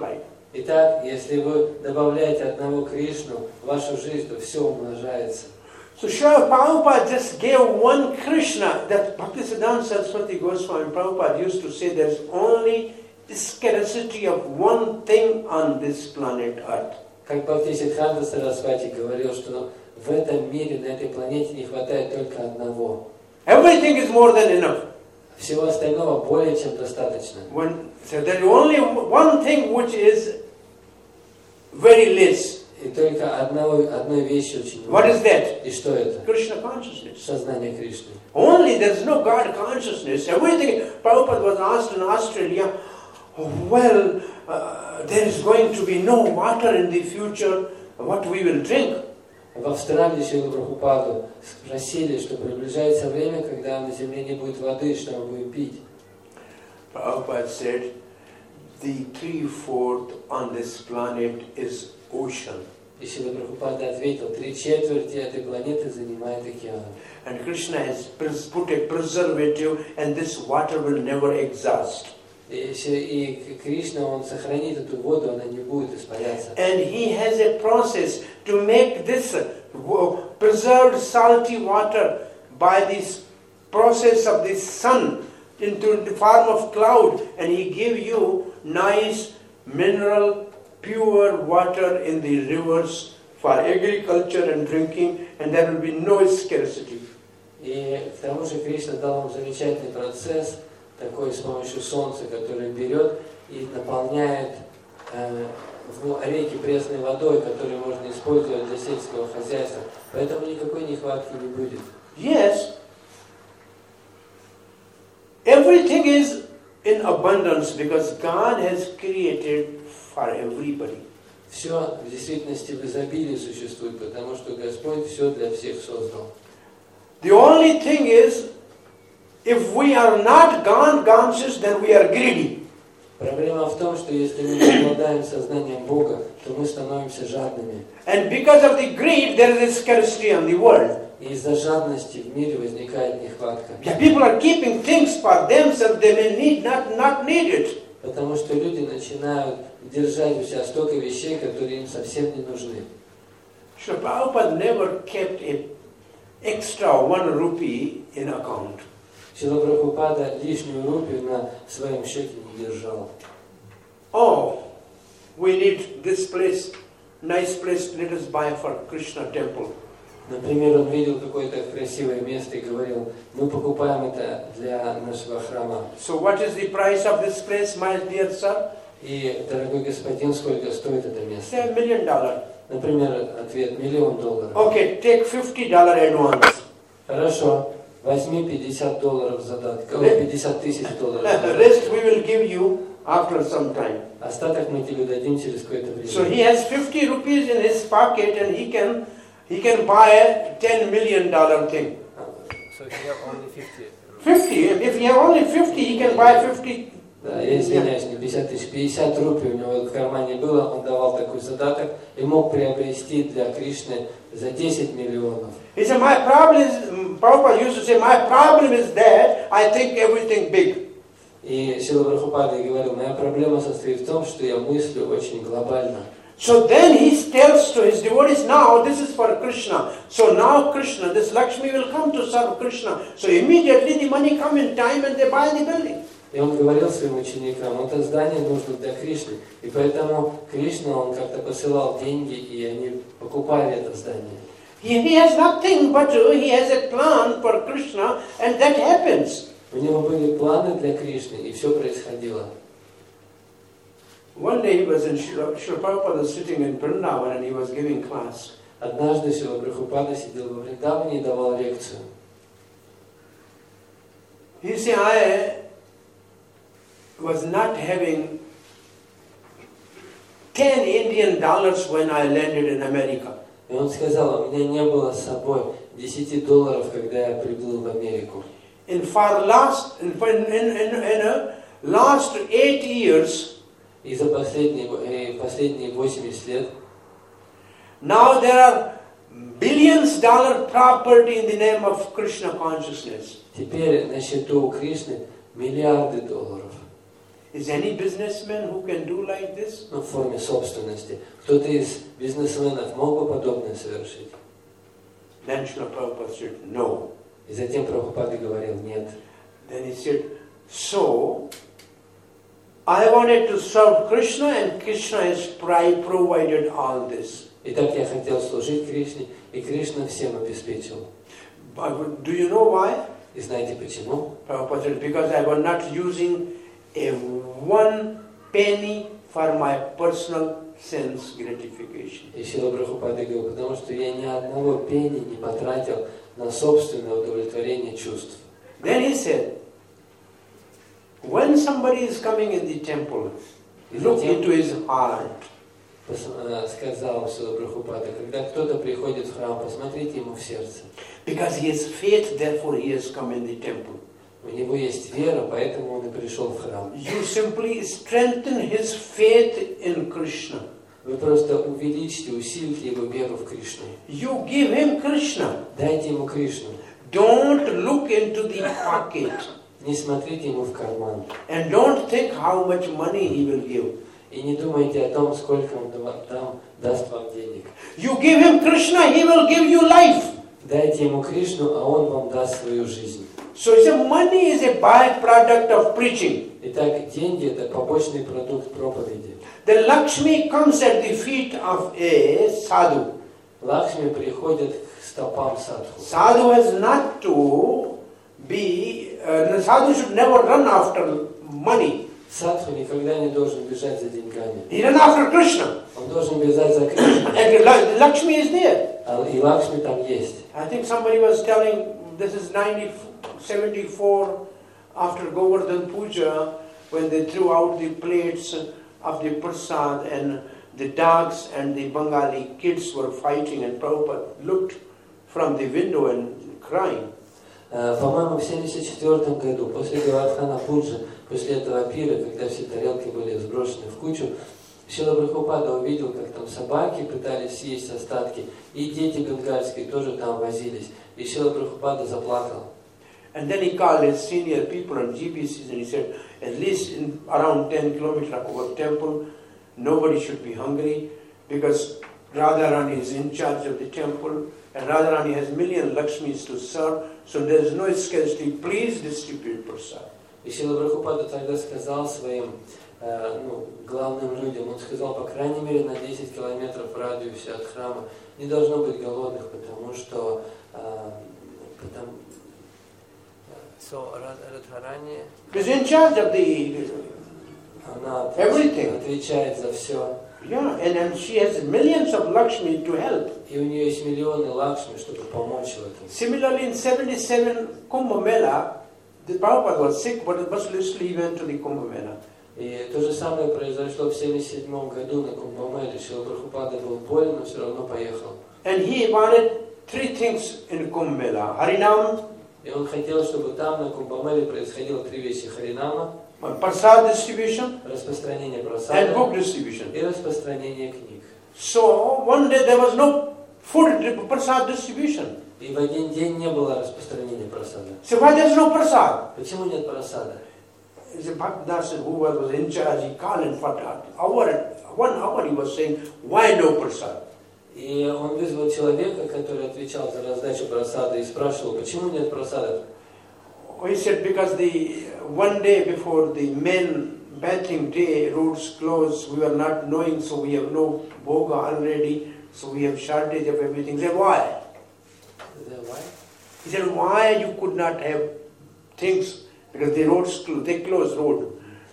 Итак, если вы добавляете одного Кришну в вашу жизнь, то все умножается. So Srila Prabhupada just gave one Krishna. That Bhaktisiddhanta Saraswati Goswami Prabhupada used to say there's only scarcity of one thing on this planet Earth. Как Бхактисиддханта Сарасвати говорил, что в этом мире, на этой планете не хватает только одного. Everything is more than enough. Всего остального более чем достаточно. So there is only one thing which is very less. И только одной вещи очень What много. is that? И что это? Krishna consciousness. Сознание Кришны. Only there is no God consciousness. Everything. Prabhupada was asked in Australia, well, there is going to be no water in the future. What we will drink? В Австралии Шрилу Прабхупаду спросили, что приближается время, когда на земле не будет воды, что мы будем пить. Prabhupada said, the 3/4 on this planet is ocean. И Шрила Прабхупада ответил, 3/4 этой планеты занимает океан. And Krishna has put a preservative and this water will never exhaust. И Кришна, он сохранит эту воду, она не будет испаряться. And he has a process to make this preserved salty water by this process of the sun into the form of cloud, and he give you nice mineral pure water in the rivers for agriculture and drinking, and there will be no scarcity. И к тому же Кришна дал нам замечательный процесс, такой с помощью солнца, который берет и наполняет реки пресной водой, которую можно использовать для сельского хозяйства. Поэтому никакой нехватки не будет. Yes, everything is in abundance because God has created for everybody. Все в действительности в изобилии существует, потому что Господь все для всех создал. The only thing is, if we are not God conscious, then we are greedy. Проблема в том, что если мы не обладаем сознанием Бога, то мы становимся жадными. And because of the greed, there is a scarcity on the world. И из-за жадности в мире возникает нехватка. Yeah, people are keeping things for themselves they may not need it. Потому что люди начинают держать у себя столько вещей, которые им совсем не нужны. Srila Prabhupada never kept an extra 1 rupee in account. Шрила Прабхупада лишнюю рупию на своем счете не держал. Oh, we need this place, nice place, let us buy for Krishna temple. Например, он видел какое-то красивое место и говорил, мы покупаем это для нашего храма. So what is the price of this place, my dear sir? И, дорогой господин, сколько стоит это место? Say $1 million. Например, ответ $1 миллион. Okay, take $50 advance. Хорошо, возьми $50 задатка, $50 тысяч долларов. The rest we will give you after some time. Остаток мы тебе дадим через какое-то So время. he has 50 rupees in his pocket and he can buy a $10 million thing. So you have only 50. 50. If you have only 50, he can buy 50. Да, я извиняюсь, не 50 тысяч, 50 рупий у него в кармане было, он давал такой задаток и мог приобрести для Кришны за 10 миллионов. He said, my problem is, Prabhupada used to say, my problem is that I think everything big. И Шрила Прабхупада говорил, моя проблема состоит в том, что я мыслю очень глобально. So then he tells to his devotees, now this is for Krishna. So now Krishna, this Lakshmi will come to serve Krishna. So immediately the money come in time and they buy the building. И он говорил своим ученикам, это здание нужно для Кришны. И поэтому Кришна, он как-то посылал деньги, и они покупали это здание. He has nothing but he has a plan for Krishna and that happens. У него были планы для Кришны, и все происходило. One day he was in Srila Prabhupada was sitting in Vrindavan and he was giving class. Однажды Шрила Прабхупада сидел во Вриндаване и давал лекцию. He said, I was not having $10 Indian when I landed in America. И он сказал, у меня не было с собой $10, когда я приплыл в Америку. In last 8 years, И за последние 80 лет now there are billions dollar property in the name of Krishna consciousness. теперь на счету у Кришны $миллиарды. Is any businessman who can do like this? Ну, в форме собственности. Кто-то из бизнесменов мог бы подобное совершить? Then Srila Prabhupada said, no. И затем Прабхупада говорил, нет. Then he said, so, I wanted to serve Krishna and Krishna has provided all this. Итак, я хотел служить Кришне, и Кришна всем обеспечил. But do you know why? И знаете почему? Prabhupada said, because I was not using a 1 penny for my personal sense gratification. И Шрила Прабхупада говорил, потому что я ни одного пенни не потратил на собственное удовлетворение чувств. Then he said, when somebody is coming in the temple, look into his heart. Сказал Шрила Прабхупада, когда кто-то приходит в храм, посмотрите ему в сердце. Because he has faith, therefore he has come in the temple. У него есть вера, поэтому он и пришел в храм. You simply strengthen his faith in Krishna. Вы просто увеличите, усилите его веру в Кришну. You give him Krishna. Дайте ему Кришну. Don't look into the pocket. Не смотрите ему в карман. And don't think how much money he will give. И не думайте о том, сколько он там даст вам денег. You give him Krishna, he will give you life. Дайте ему Кришну, а он вам даст свою жизнь. So money is a byproduct of preaching. Итак, деньги – это побочный продукт проповеди. The Lakshmi comes at the feet of a sadhu. Лакшми приходит к стопам садху. Sadhu has not to be, sadhu should never run after money. Садху никогда не должен бежать за деньгами. He run after Krishna. Он должен бежать за Кришной. And Lakshmi is there. И Лакшми там есть. I think somebody was telling, this is 1974 after Govardhan Puja, when they threw out the plates of the prasad and the dogs and the Bengali kids were fighting and Prabhupada looked from the window and crying. По-моему, в 1974 году, после Гавардхана Пуджи, после этого пира, когда все тарелки были сброшены в кучу, Шрила Прабхупада увидел, как там собаки пытались съесть остатки, и дети бенгальские тоже там возились. И Шрила Прабхупада заплакал. And then he called his senior people on GBCs and he said, at least in around 10 kilometers of our temple, nobody should be hungry because Radharani is in charge of the temple and Radharani has million Lakshmis to serve, so there is no scarcity. Please distribute prasad. И Шрила Прабхупада тогда сказал своим главным людям, он сказал, по крайней мере, на 10 километров в радиусе от храма не должно быть голодных, потому что Радхарани она отвечает за все. Yeah, and she has millions of Lakshmi to help. И у нее есть миллионы Лакшми, чтобы помочь в этом. Similarly, in 77 Kumbh Mela, the Prabhupada was sick, but mercilessly he went to the Kumbh Mela. И то же самое произошло в 1977 году на Кумбхамеле. Шрила Прабхупада был болен, но все равно поехал. And he wanted 3 things in Kumbh Mela: Harinam. И он хотел, чтобы там на Кумбхамеле происходило 3 вещи: Харинама, prasad distribution, распространение прасада, and book distribution. И распространение книг. So one day there was no food prasad distribution. И в один день не было распространения прасада. So why there is no prasad? Почему нет прасада? The Bhaktidas, who was in charge, he called in for 1 hour he was saying, why no prasad? И он вызвал человека, который отвечал за раздачу прасада, и спрашивал, почему нет прасада? He said, because the one day before the men bathing day, roads closed, we were not knowing, so we have no bhoga already, so we have shortage of everything. He said, why? Why? He said, why you could not have things, because the roads, they closed road.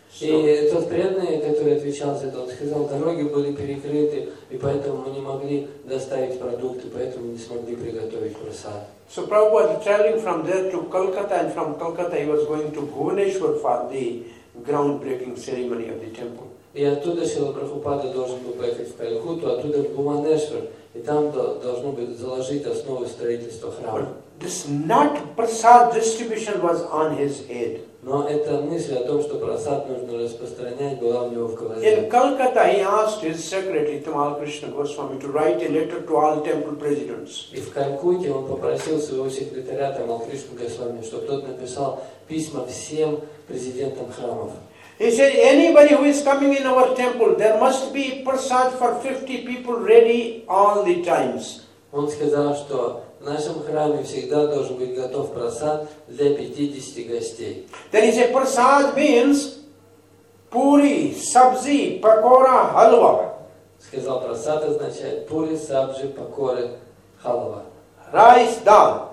И тот преданный, который отвечал за это, он сказал, дороги были перекрыты, и поэтому мы не могли доставить продукты, поэтому не смогли приготовить прасад. So Prabhupada was traveling from there to Kolkata, and from Kolkata he was going to Bhubaneswar for the groundbreaking ceremony of the temple. И оттуда Шрила Прабхупада должен был поехать в Калькутту, оттуда в Бхуванешвар, и там должно быть заложить основы строительства храма. This not prasad distribution was on his head. Но эта мысль о том, что прасад нужно распространять, была у него в голове. In Calcutta, he asked his secretary, Tamal Krishna Goswami, to write a letter to all temple presidents. И в Калькутте он попросил своего секретаря Тамал Кришну Госвами, чтобы тот написал письма всем президентам храмов. He said, anybody who is coming in our temple, there must be prasad for 50 people ready all the times. Он сказал, что в нашем храме всегда должен быть готов просад для 50 гостей. Then he said, prasad means puri, sabzi, pakora, halwa. Сказал, просад означает пури, сабджи, покоры, халва. Rice, dal.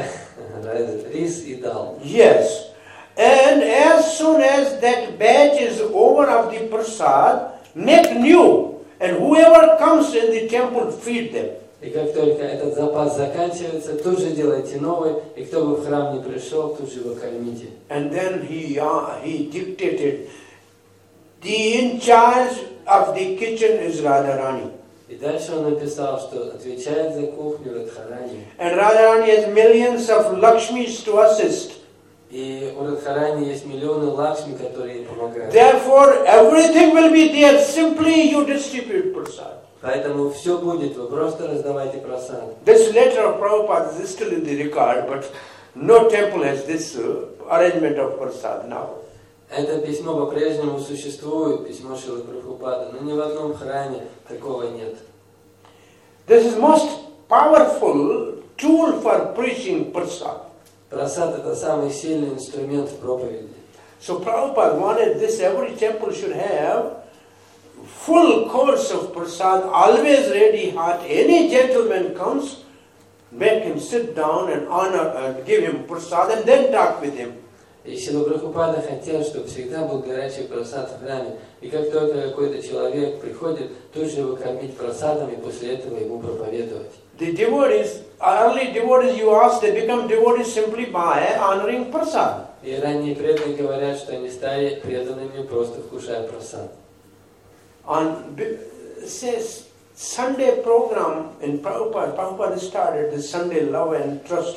Рис и дал. Yes. And as soon as that batch is over of the prasad, make new. And whoever comes in the temple, feed them. И как только этот запас заканчивается, тут же делайте новый, и кто бы в храм не пришел, тут же его кормите. And then he dictated, the in charge of the kitchen is Radharani. И дальше он написал, что отвечает за кухню Радхарани. And Radharani has millions of Lakshmis to assist. И у Радхарани есть миллионы лакшми, которые ей помогают. Therefore, everything will be there. Simply you distribute prasad. Поэтому все будет, вы просто раздавайте просад. This letter of Prabhupada is still in the record, but no temple has this arrangement of prasad now. Это письмо по-прежнему существует, письмо Шрилы Прабхупады, но ни в одном храме такого нет. This is most powerful tool for preaching prasad. Просад – это самый сильный инструмент в проповеди. So Prabhupada wanted this, every temple should have full course of prasad, always ready hot. Any gentleman comes, make him sit down and honor and give him prasad and then talk with him. И Шрила Прабхупада хотел, чтобы всегда был горячий просад в храме. И как только какой-то человек приходит, тут же его кормить просадом и после этого ему проповедовать. The devotees, early devotees you ask, they become devotees simply by honoring prasad. И ранние преданные говорят, что они стали преданными, просто вкушая просад. On says Sunday program in Prabhupada started the Sunday Love and Trust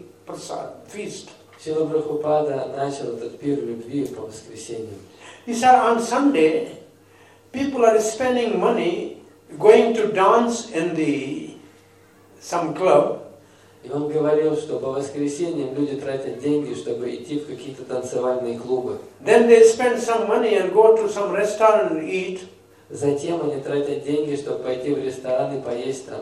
feast. Шрила Прабхупада начал этот пир любви по воскресеньям. He said on Sunday, people are spending money going to dance in some club. И он говорил, что по воскресеньям люди тратят деньги, чтобы идти в какие-то танцевальные клубы. Then they spend some money and go to some restaurant and eat. Затем они тратят деньги, чтобы пойти в ресторан и поесть там.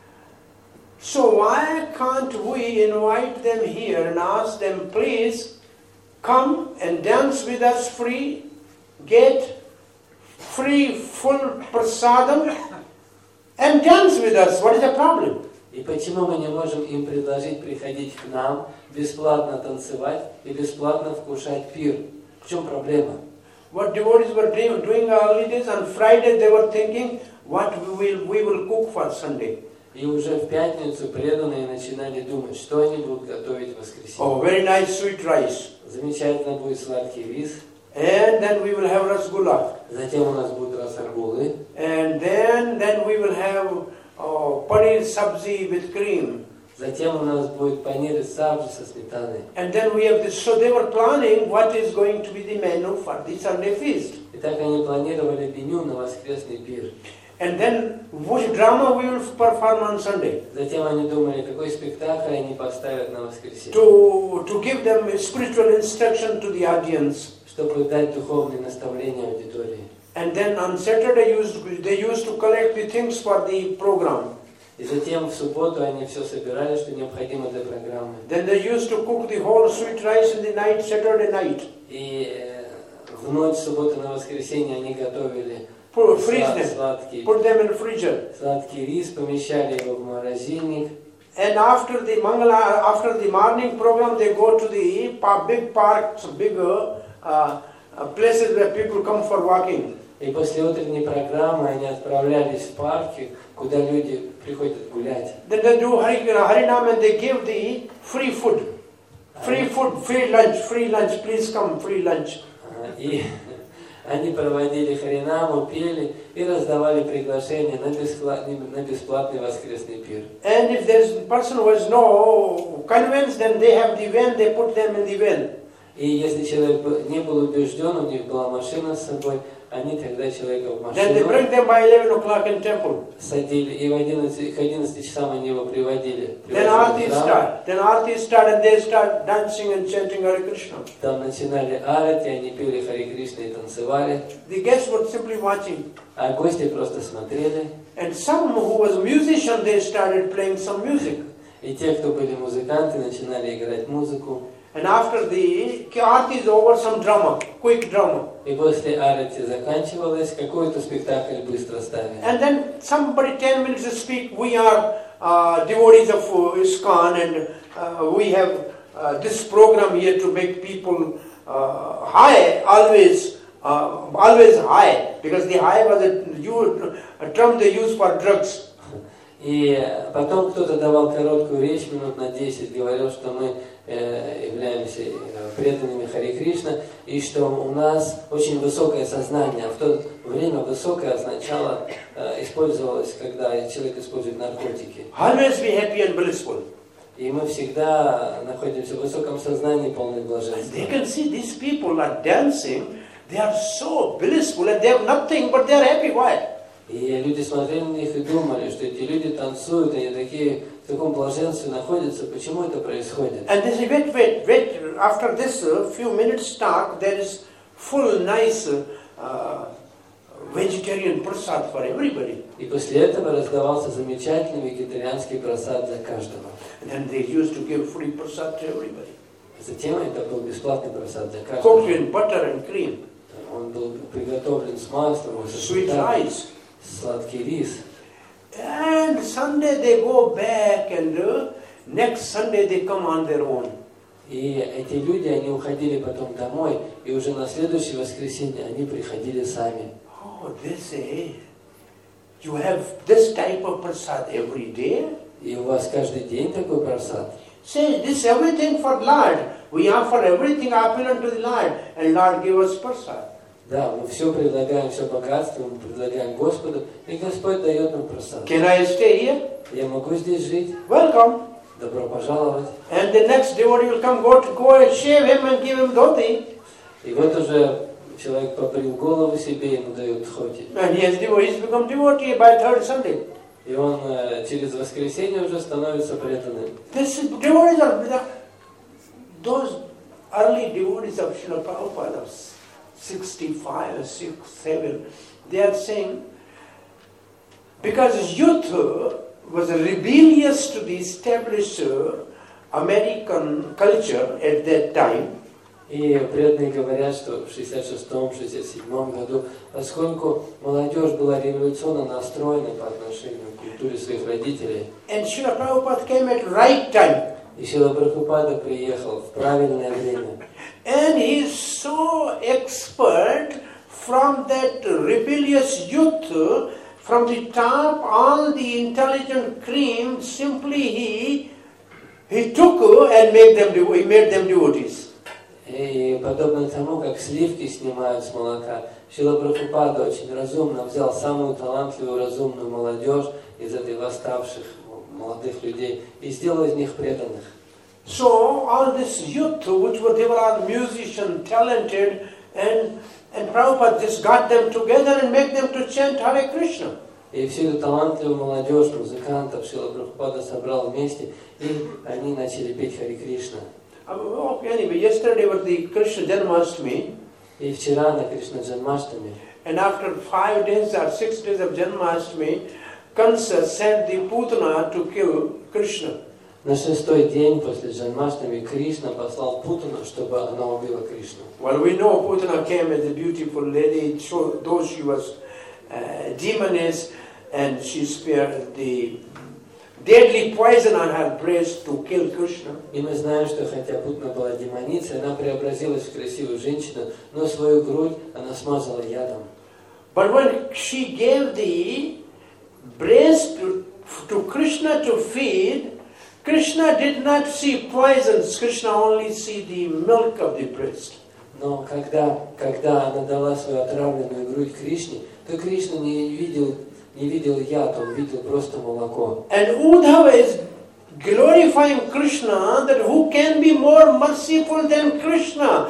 So why can't we invite them here and ask them, please come and dance with us free, get free full prasadam and dance with us? What is the problem? И почему мы не можем им предложить приходить к нам, бесплатно танцевать и бесплатно вкушать пир? В чем проблема? What devotees were doing early days, on Friday they were thinking, what we will cook for Sunday. И уже в пятницу преданные начинали думать, что они будут готовить в воскресенье. Oh, very nice sweet rice. Замечательно будет сладкий рис. And then we will have rasgulla. Затем у нас будут расагулы. And then we will have paneer sabzi with cream. Затем у нас будет панир и сабджи со сметаной. And then we have this. So they were planning what is going to be the menu for the Sunday feast. И так они планировали меню на воскресный пир. And then which drama we will perform on Sunday. Затем они думали, какой спектакль они поставят на воскресенье. To give them spiritual instruction to the audience. Чтобы дать духовные наставления аудитории. And then on Saturday they used to collect the things for the program. И затем в субботу они все собирали, что необходимо для программы. Then they used to cook the whole sweet rice in the night, Saturday night. И в ночь субботы на воскресенье они готовили Freeze them. Put them in freezer. Сладкий рис, помещали его в морозильник. And after the morning program, they go to the big parks, big places where people come for walking. И после утренней программы они отправлялись в парки, куда люди приходят гулять. Then they do Harinam and they give the free food, free lunch, please come, free lunch. И они проводили харинаму, пели и раздавали приглашения на бесплатный воскресный пир. And if there's a person who has no convinced, then they have the van, they put them in the van. И если человек не был убежден, у них была машина с собой, они тогда человека в Then they машину bring them by 11 o'clock in temple. садили, и к 11 часам они его приводили. Then Aarti start. Then Aarti start and they start dancing and chanting Hare Krishna. Там начинали арати, они пели Харе Кришна и танцевали. The guests were simply watching. А гости просто смотрели. And some who was a musician, they started playing some music. И те, кто были музыканты, начинали играть музыку. And after the Aarti is over, some drama, quick drama. И после арати заканчивалось, какой-то спектакль быстро ставили. And then somebody 10 minutes to speak, we are devotees of ISKCON and we have this program here to make people high, always high, because the high was a term they use for drugs. И потом кто-то давал короткую речь, минут на 10, говорил, что мы являемся преданными Харе Кришна, и что у нас очень высокое сознание. А в то время высокое означало, использовалось, когда человек использует наркотики. Always be happy and blissful. И мы всегда находимся в высоком сознании, полной They блаженства. can see these people are dancing, they are so blissful and they have nothing but they are happy. Why? И люди смотрели на них и думали, что эти люди танцуют, они такие в таком блаженстве находятся. Почему это происходит? And they say, wait. After this few minutes talk, there is full nice vegetarian prasad for everybody. И после этого раздавался замечательный вегетарианский прасад за каждого. And then they used to give free prasad to everybody. Затем это был бесплатный прасад за Cooked каждого. in butter and cream, Он был приготовлен с маслом, со sweet сметаной, rice. сладкий рис. And Sunday they go back and next Sunday they come on their own. И эти люди, они уходили потом домой, и уже на следующее воскресенье они приходили сами. Oh, they say, you have this type of prasad every day? И у вас каждый день такой прасад. Say, this everything for Lord. We offer everything opulent to the Lord, and Lord give us prasad. Да, мы все предлагаем, все богатство мы предлагаем Господу, и Господь дает нам прасад. Can I stay here? Я могу здесь жить. Welcome. Добро пожаловать. And the next devotee will come, go and shave him and give him dhoti. И вот уже человек побрил голову себе, ему дают дхоти. And he's become devotee by third Sunday. И он через воскресенье уже становится преданным. This devotees are those early devotees of Srila Prabhupada, 65 or 67, they are saying, because youth was rebellious to the established American culture at that time, И преданные говорят, что в 66-67 году, поскольку молодежь была революционно настроена по отношению к культуре своих родителей, and Srila Prabhupada came at right time, и Шрила Прабхупада приехал в правильное время. and he is so expert from that rebellious youth, from the top, all the intelligent cream, simply he took and made them devotees. И подобно тому, как сливки снимают с молока, Шрила Прабхупада очень разумно взял самую талантливую, разумную молодежь из этой восставших молодых людей и сделал из них преданных. So all this youth, they were all musicians, talented, and Prabhupada just got them together and make them to chant Hare Krishna. И всю эту талантливую молодежь, музыкантов Шрила Прабхупада собрал вместе, и они начали петь Харе Кришна. Okay, anyway, yesterday was the Krishna Janmashtami, И вчера на Кришна Джанмаштами, and after 5 days or 6 days of Janmashtami, Kansa sent the Putana to kill Krishna. на 6-й день после Джанмаштами Кришна послал Путану, чтобы она убила Кришну. Well, we know Putana came as a beautiful lady, so though she was demoness, and she spared the deadly poison on her breast to kill Krishna. И мы знаем, что хотя Путана была демоницей, она преобразилась в красивую женщину, но свою грудь она смазала ядом. But when she gave the breast to Krishna to feed, Krishna did not see poisons. Krishna only see the milk of the breast. Но когда она дала свою отравленную грудь Кришне, то Кришна не видел яд, он видел просто молоко. And Uddhava is glorifying Krishna, that who can be more merciful than Krishna?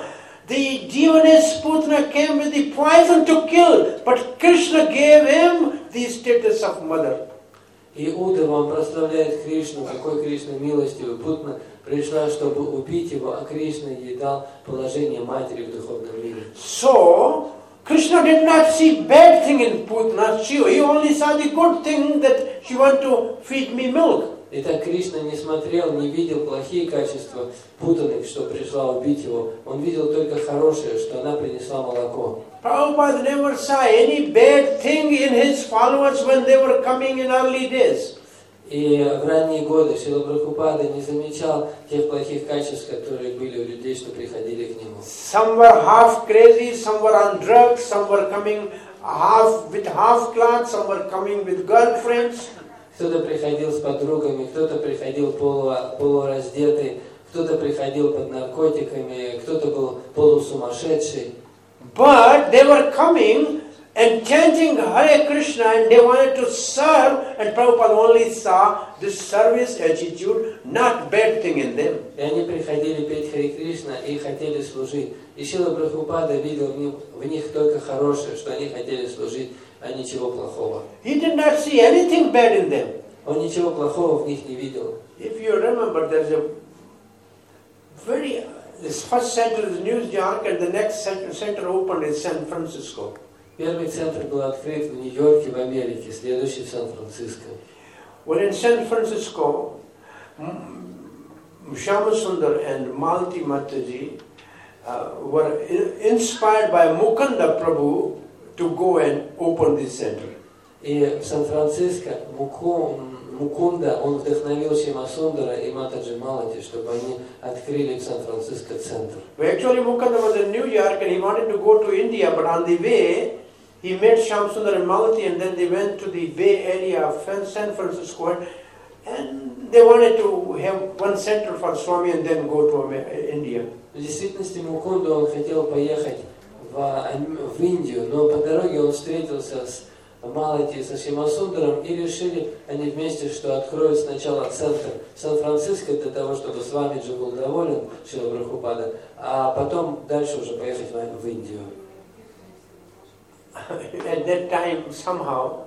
The demoness Putana came with the poison to kill, but Krishna gave him the status of mother. И Удава, он прославляет Кришну, какой Кришна милостивый. Путна пришла, чтобы убить его, а Кришна ей дал положение матери в духовном мире. So, Krishna did not see bad thing in Putana. He only saw the good thing that she want to feed me milk. Итак, Кришна не смотрел, не видел плохие качества Путаны, что пришла убить его. Он видел только хорошее, что она принесла молоко. Prabhupada never saw any bad thing in his followers when they were coming in early days. И в ранние годы Шрила Прабхупада не замечал тех плохих качеств, которые были у людей, что приходили к нему. Some were half crazy, some were on drugs, some were coming with half clothes, some were coming with girlfriends. Кто-то приходил с подругами, кто-то приходил полураздетый, кто-то приходил под наркотиками, кто-то был полусумасшедший. But they were coming and chanting Hare Krishna and they wanted to serve, and Prabhupada only saw this service attitude, not bad thing in them. И они приходили петь Харе Кришна и хотели служить. И Шрила Прабхупада видел в них только хорошее, что они хотели служить, а ничего плохого. He did not see anything bad in them. Он ничего плохого в них не видел. If you remember, there's a this first center is New York and the next center opened in San Francisco. Первый центр был открыт в Нью-Йорке, в Америке, следующий в Сан-Франциско. Well, in San Francisco, Shyamasundar and Malati Mataji were inspired by Mukunda Prabhu to go and open this center. И в Сан-Франциско Мукунда, он вдохновил Шьямасундара и Матаджи Малати, чтобы они открыли в Сан-Франциско центр. Actually, Mukunda was in New York and he wanted to go to India, but on the way, he met Shyamasundar and Malati and then they went to the Bay Area of San Francisco and they wanted to have one center for Swami and then go to India. В действительности Мукунда, он хотел поехать в Индию, но по дороге он встретился с Малати, со Шьямасундаром и решили они вместе, что откроют сначала центр Сан-Франциско для того, чтобы Свамиджи был доволен, Шрила Прабхупада, а потом дальше уже поехать в Индию. At that time, somehow,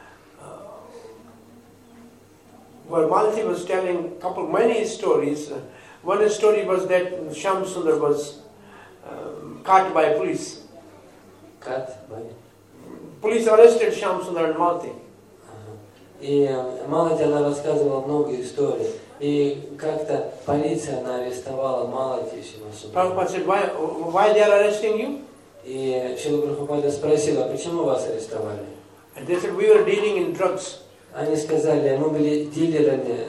Malati was telling many stories. One story was that Shyamasundar was caught by police. Police arrested Shyamasundar and Malati. И Малати, она рассказывала много историй. И как-то полиция, она арестовала Малати и Шьямасундар. Prabhupada said, why they are arresting you? И Шрила Прабхупада спросила, почему вас арестовали? And they said, we were dealing in drugs. Они сказали, мы были дилерами.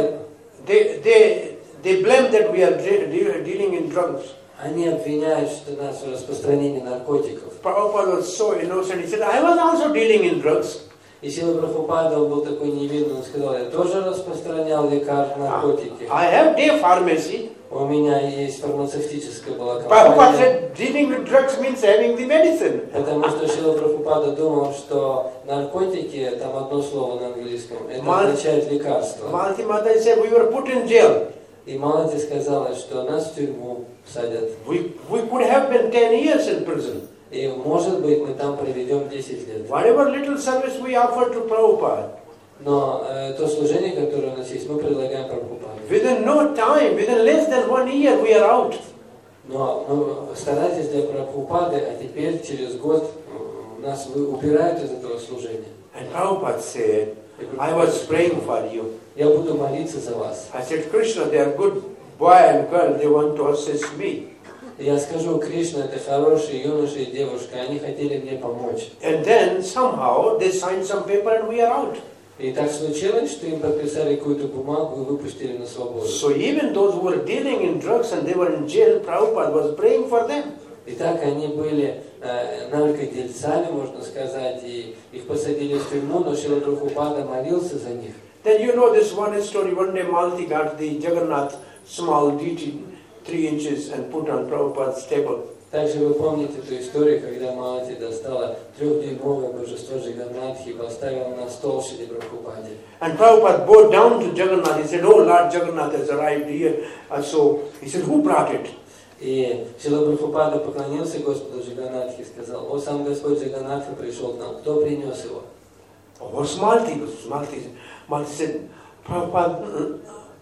They blamed that we are dealing in drugs. Они обвиняют, что нас в распространении наркотиков. Prabhupada was so innocent. He said, I was also dealing in drugs. И Шрила Прабхупада, он был такой невинный, он сказал, я тоже распространял лекарства, наркотики. I have day pharmacy. У меня есть фармацевтическая была Prabhupada компания. said, dealing with drugs means having the medicine. Потому что Шрила Прабхупада думал, что наркотики, там одно слово на английском, это означает лекарство. Malati Mataji said, we were put in jail. И Малати сказала, что нас в тюрьму садят. We could have been 10 years in prison. И может быть мы там проведем 10 лет. Whatever little service we offer to Prabhupada. Но то служение, которое у нас есть, мы предлагаем Прабхупаде. Within no time, within less than 1 year, we are out. Но мы старайтесь для Прабхупады, а теперь через год нас убирают из этого служения. And Prabhupada said, I was praying for you. Я буду молиться за вас. I said, Krishna, they are good boy and girl, they want to assist me. Я скажу, Кришна, это хорошие юноши и девушка, они хотели мне помочь. And then somehow they signed some paper and we are out. И так случилось, что им подписали какую-то бумагу и выпустили на свободу. So even those who were dealing in drugs and they were in jail, Prabhupada was praying for them. Итак, они были наркодельцами, можно сказать, и их посадили в тюрьму, но Шрила Прабхупада молился за них. Then you know this one story, one day Malati got the Jagannath small deity 3 inches and put on Prabhupada's table. Также вы помните эту историю, когда Малати достала 3-дюймовое божество Джаганнатхи и поставила на стол Шриле Прабхупаде. And Prabhupada bowed down to Jagannath. He said, oh Lord Jagannath has arrived here. So he said, who brought it? И Шрила Прабхупада поклонился Господу Джаганатхе и сказал: «О, сам Господь Джаганатха пришел к нам, кто принес его?» Was Malti said, Prabhupada,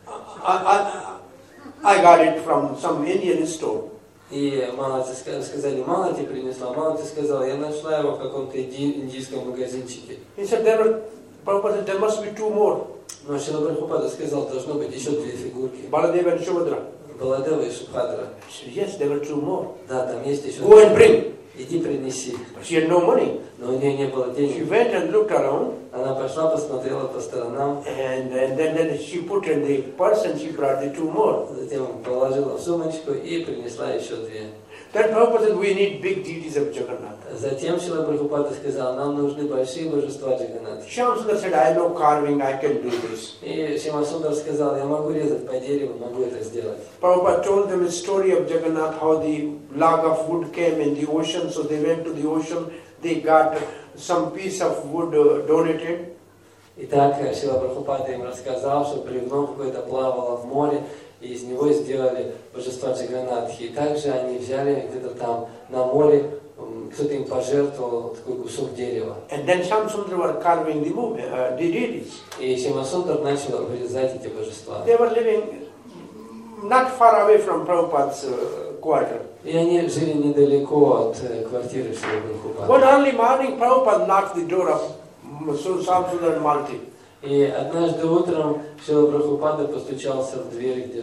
I got it from some Indian store. И Малати сказали: Малати принесла. Малати сказал: я нашла его в каком-то индийском магазинчике. He said, Prabhupada said, there must be two more. Но Шрила Прабхупада сказал: должно быть еще две фигурки. Baladeva and Subhadra. Баладева и Субхадра. Yes, there were two more. Да, там есть еще. Go and bring. Иди принеси. But she had no money. Но у нее не было She денег. went and looked around. Она пошла, посмотрела по сторонам. And then she put in the purse and she brought the two more. Затем положила в сумочку и принесла еще две. Then Prabhupada said, we need big deities of Jagannath. Затем Шрила Прабхупада сказал: нам нужны большие божества Джаганатха. Shyamsundar said, I know carving, I can do this. И Шьяма Сундар сказал: я могу резать по дереву, могу это сделать. Prabhupada told them a story of Jagannath, how the log of wood came in the ocean, so they went to the ocean, they got some piece of wood donated. Итак, Шрила Прабхупада им рассказал, что бревно какое-то плавало в море, и из него сделали божества Джаганатхи. И также они взяли где-то там на море, кто-то им пожертвовал такой кусок дерева. And then Shyamsundar were carving the deities. И Шьяма Сундар начал вырезать эти божества. They were living not far away from Prabhupada's quarter. И они жили недалеко от квартиры Шрила Прабхупады. One early morning, Prabhupada knocked the door of Shyamsundar and Malti. И однажды утром Шрила Прабхупада постучался в дверь, где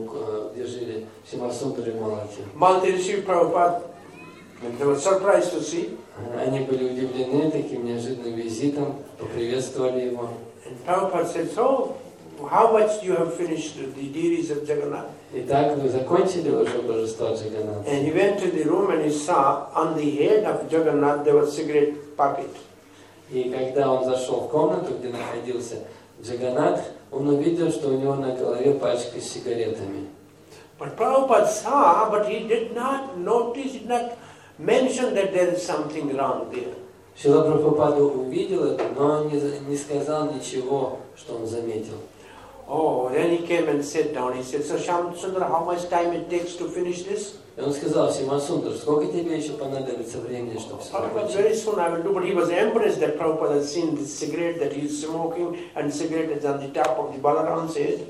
жили Шьяма Сундар и Малати. Malti received Prabhupada, and they were surprised to see. Они были удивлены таким неожиданным визитом, поприветствовали его. And Prabhupada said, so, how much you have finished the deities of Jagannath? Итак, вы закончили уже божества Джаганатха? And he went to the room and he saw on the head of Jagannath there was a cigarette pocket. И когда он зашел в комнату, где находился Джаганатх, он увидел, что у него на голове пачка с сигаретами. But Prabhupada saw, but he did not notice, did not mention that there is something wrong there. Шрила Прабхупада увидел это, но он не сказал ничего, что он заметил. Oh, then he came and sat down. He said, so Shyamsundar, how much time it takes to finish this? И он сказал: Шьяма Сундар, сколько тебе еще понадобится времени, чтобы все Prabhupada, закончить? very soon I will do. But he was embarrassed that Prabhupada had seen this cigarette that he is smoking, and cigarette is on the top of the Balaram's head.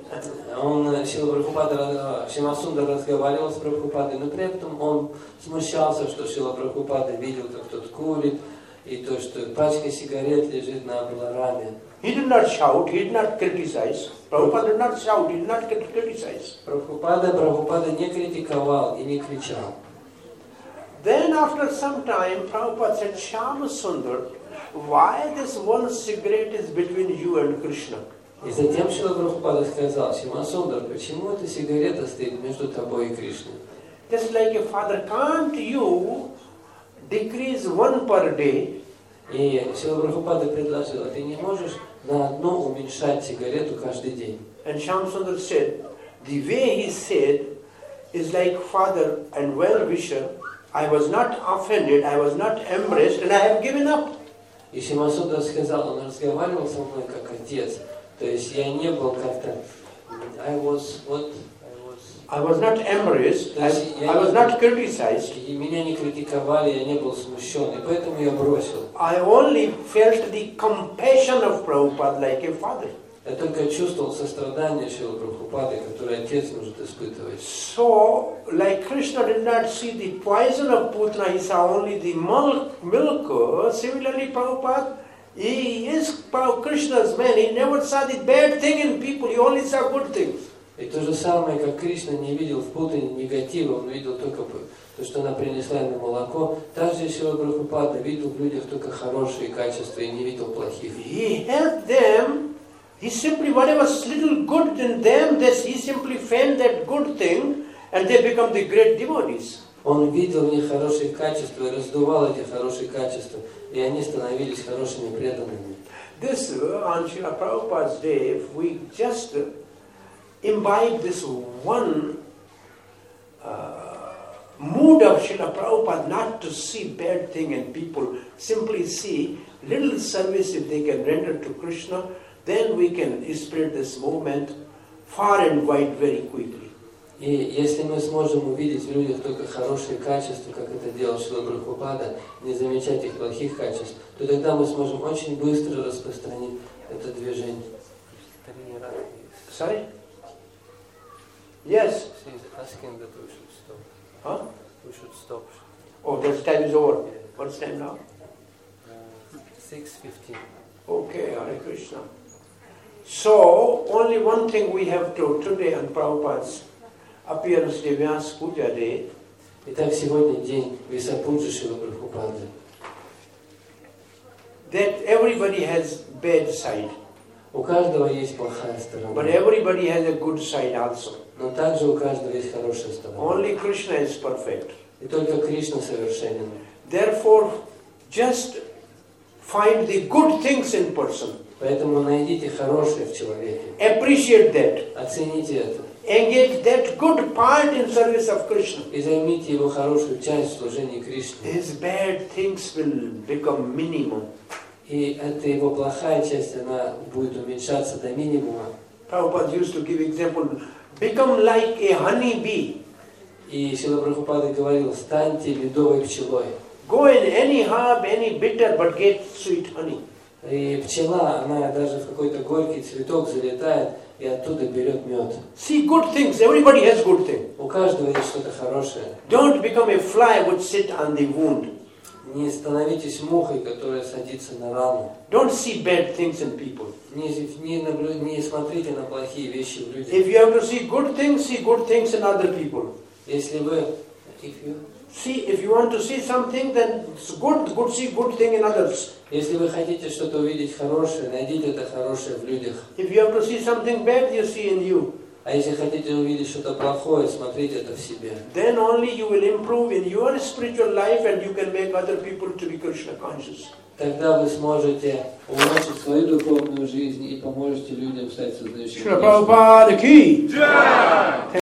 Шрила Прабхупада, Шьяма Сундар разговаривал с Прабхупадой, но при этом он смущался, что Шрила Прабхупада видел, как тот курит, и то, что пачка сигарет лежит на Балараме. He did not shout, he did not criticize. Prabhupada did not shout, he did not criticize. Прабхупада не критиковал и не кричал. Then after some time, Prabhupada said, Shyama Sundar, why this one cigarette is between you and Krishna? И затем Шрила Прабхупада сказал: Шьяма Сундар, почему эта сигарета стоит между тобой и Кришной? Just like a father, can't you decrease one per day? И Шрила Прабхупада предложила: ты не можешь на одну уменьшать сигарету каждый день. And Shyama Sundar said, the way he said is like father and well-wisher. I was not offended, I was not embarrassed, and I have given up. И Шьяма Сундар сказал: он разговаривал со мной как отец. То есть я не был как-то... I was not embarrassed, I was not criticized. И меня не критиковали, я не был смущен, и поэтому я бросил. I only felt the compassion of Prabhupada like a father. Я только чувствовал сострадание Шрилы Прабхупады, которое отец может испытывать. So, like Krishna did not see the poison of Putana, he saw only the milk. Similarly, Prabhupada, he is Krishna's man. He never saw the bad thing in people, he only saw good things. И то же самое, как Кришна не видел в Путане негатива, он видел только то, что она принесла ему молоко. Также Шрила Прабхупада видел в людях только хорошие качества и не видел плохих. He helped them. He simply, whatever little good in them, he simply found that good thing, and they become the great devotees. Он видел в них хорошие качества и раздувал эти хорошие качества, и они становились хорошими преданными. This, on Srila Prabhupada's day, if we just imbibe this one mood of Srila Prabhupada, not to see bad thing in people, simply see little service if they can render to Krishna, then we can spread this movement far and wide very quickly. И если мы сможем увидеть в людях только хорошие качества, как это делал Шрила Прабхупада, не замечать их плохих качеств, то тогда мы сможем очень быстро распространить это движение. Sorry? Yes. She's asking that we should stop. Huh? We should stop. Oh, the time is over. What's time now? 6:15. Okay, Hare Krishna. So, only one thing we have to today on Prabhupada's appearance day, Vyas Puja day. Итак, сегодня день Висапуджи Шрилы Прабхупады. That everybody has bad side, У каждого есть плохая сторона, but everybody has a good side also. но также у каждого есть хорошая сторона. Only Krishna is perfect. И только Кришна совершенен. Therefore, just find the good things in person. Поэтому найдите хорошее в человеке. Appreciate that. Оцените это. Engage that good part in service of Krishna. И займите его хорошую часть в служении Кришне. His bad things will become minimum. И эта его плохая часть, она будет уменьшаться до минимума. Prabhupada used to give example, become like a honey bee. И Шрила Прабхупада говорил, станьте медовой пчелой. Go in any herb, any bitter, but get sweet honey. И пчела, она даже в какой-то горький цветок залетает и оттуда берет мед. See good things, everybody has good things. У каждого есть что-то хорошее. Don't become a fly which sit on the wound. Не становитесь мухой, которая садится на рану. Don't see bad things in people. Не смотрите на плохие вещи в людях. If you have to see good things in other people. Если вы... If you want to see something, then it's good, see good thing in others. Если вы хотите что-то увидеть хорошее, найдите это хорошее в людях. If you have to see something bad, you see in you. А если хотите увидеть что-то плохое, смотрите это в себе. Then only you will improve in your spiritual life and you can make other people to be Krishna conscious. Тогда вы сможете улучшить свою духовную жизнь и поможете людям стать сознающими. Shri Prabhupada ki jai!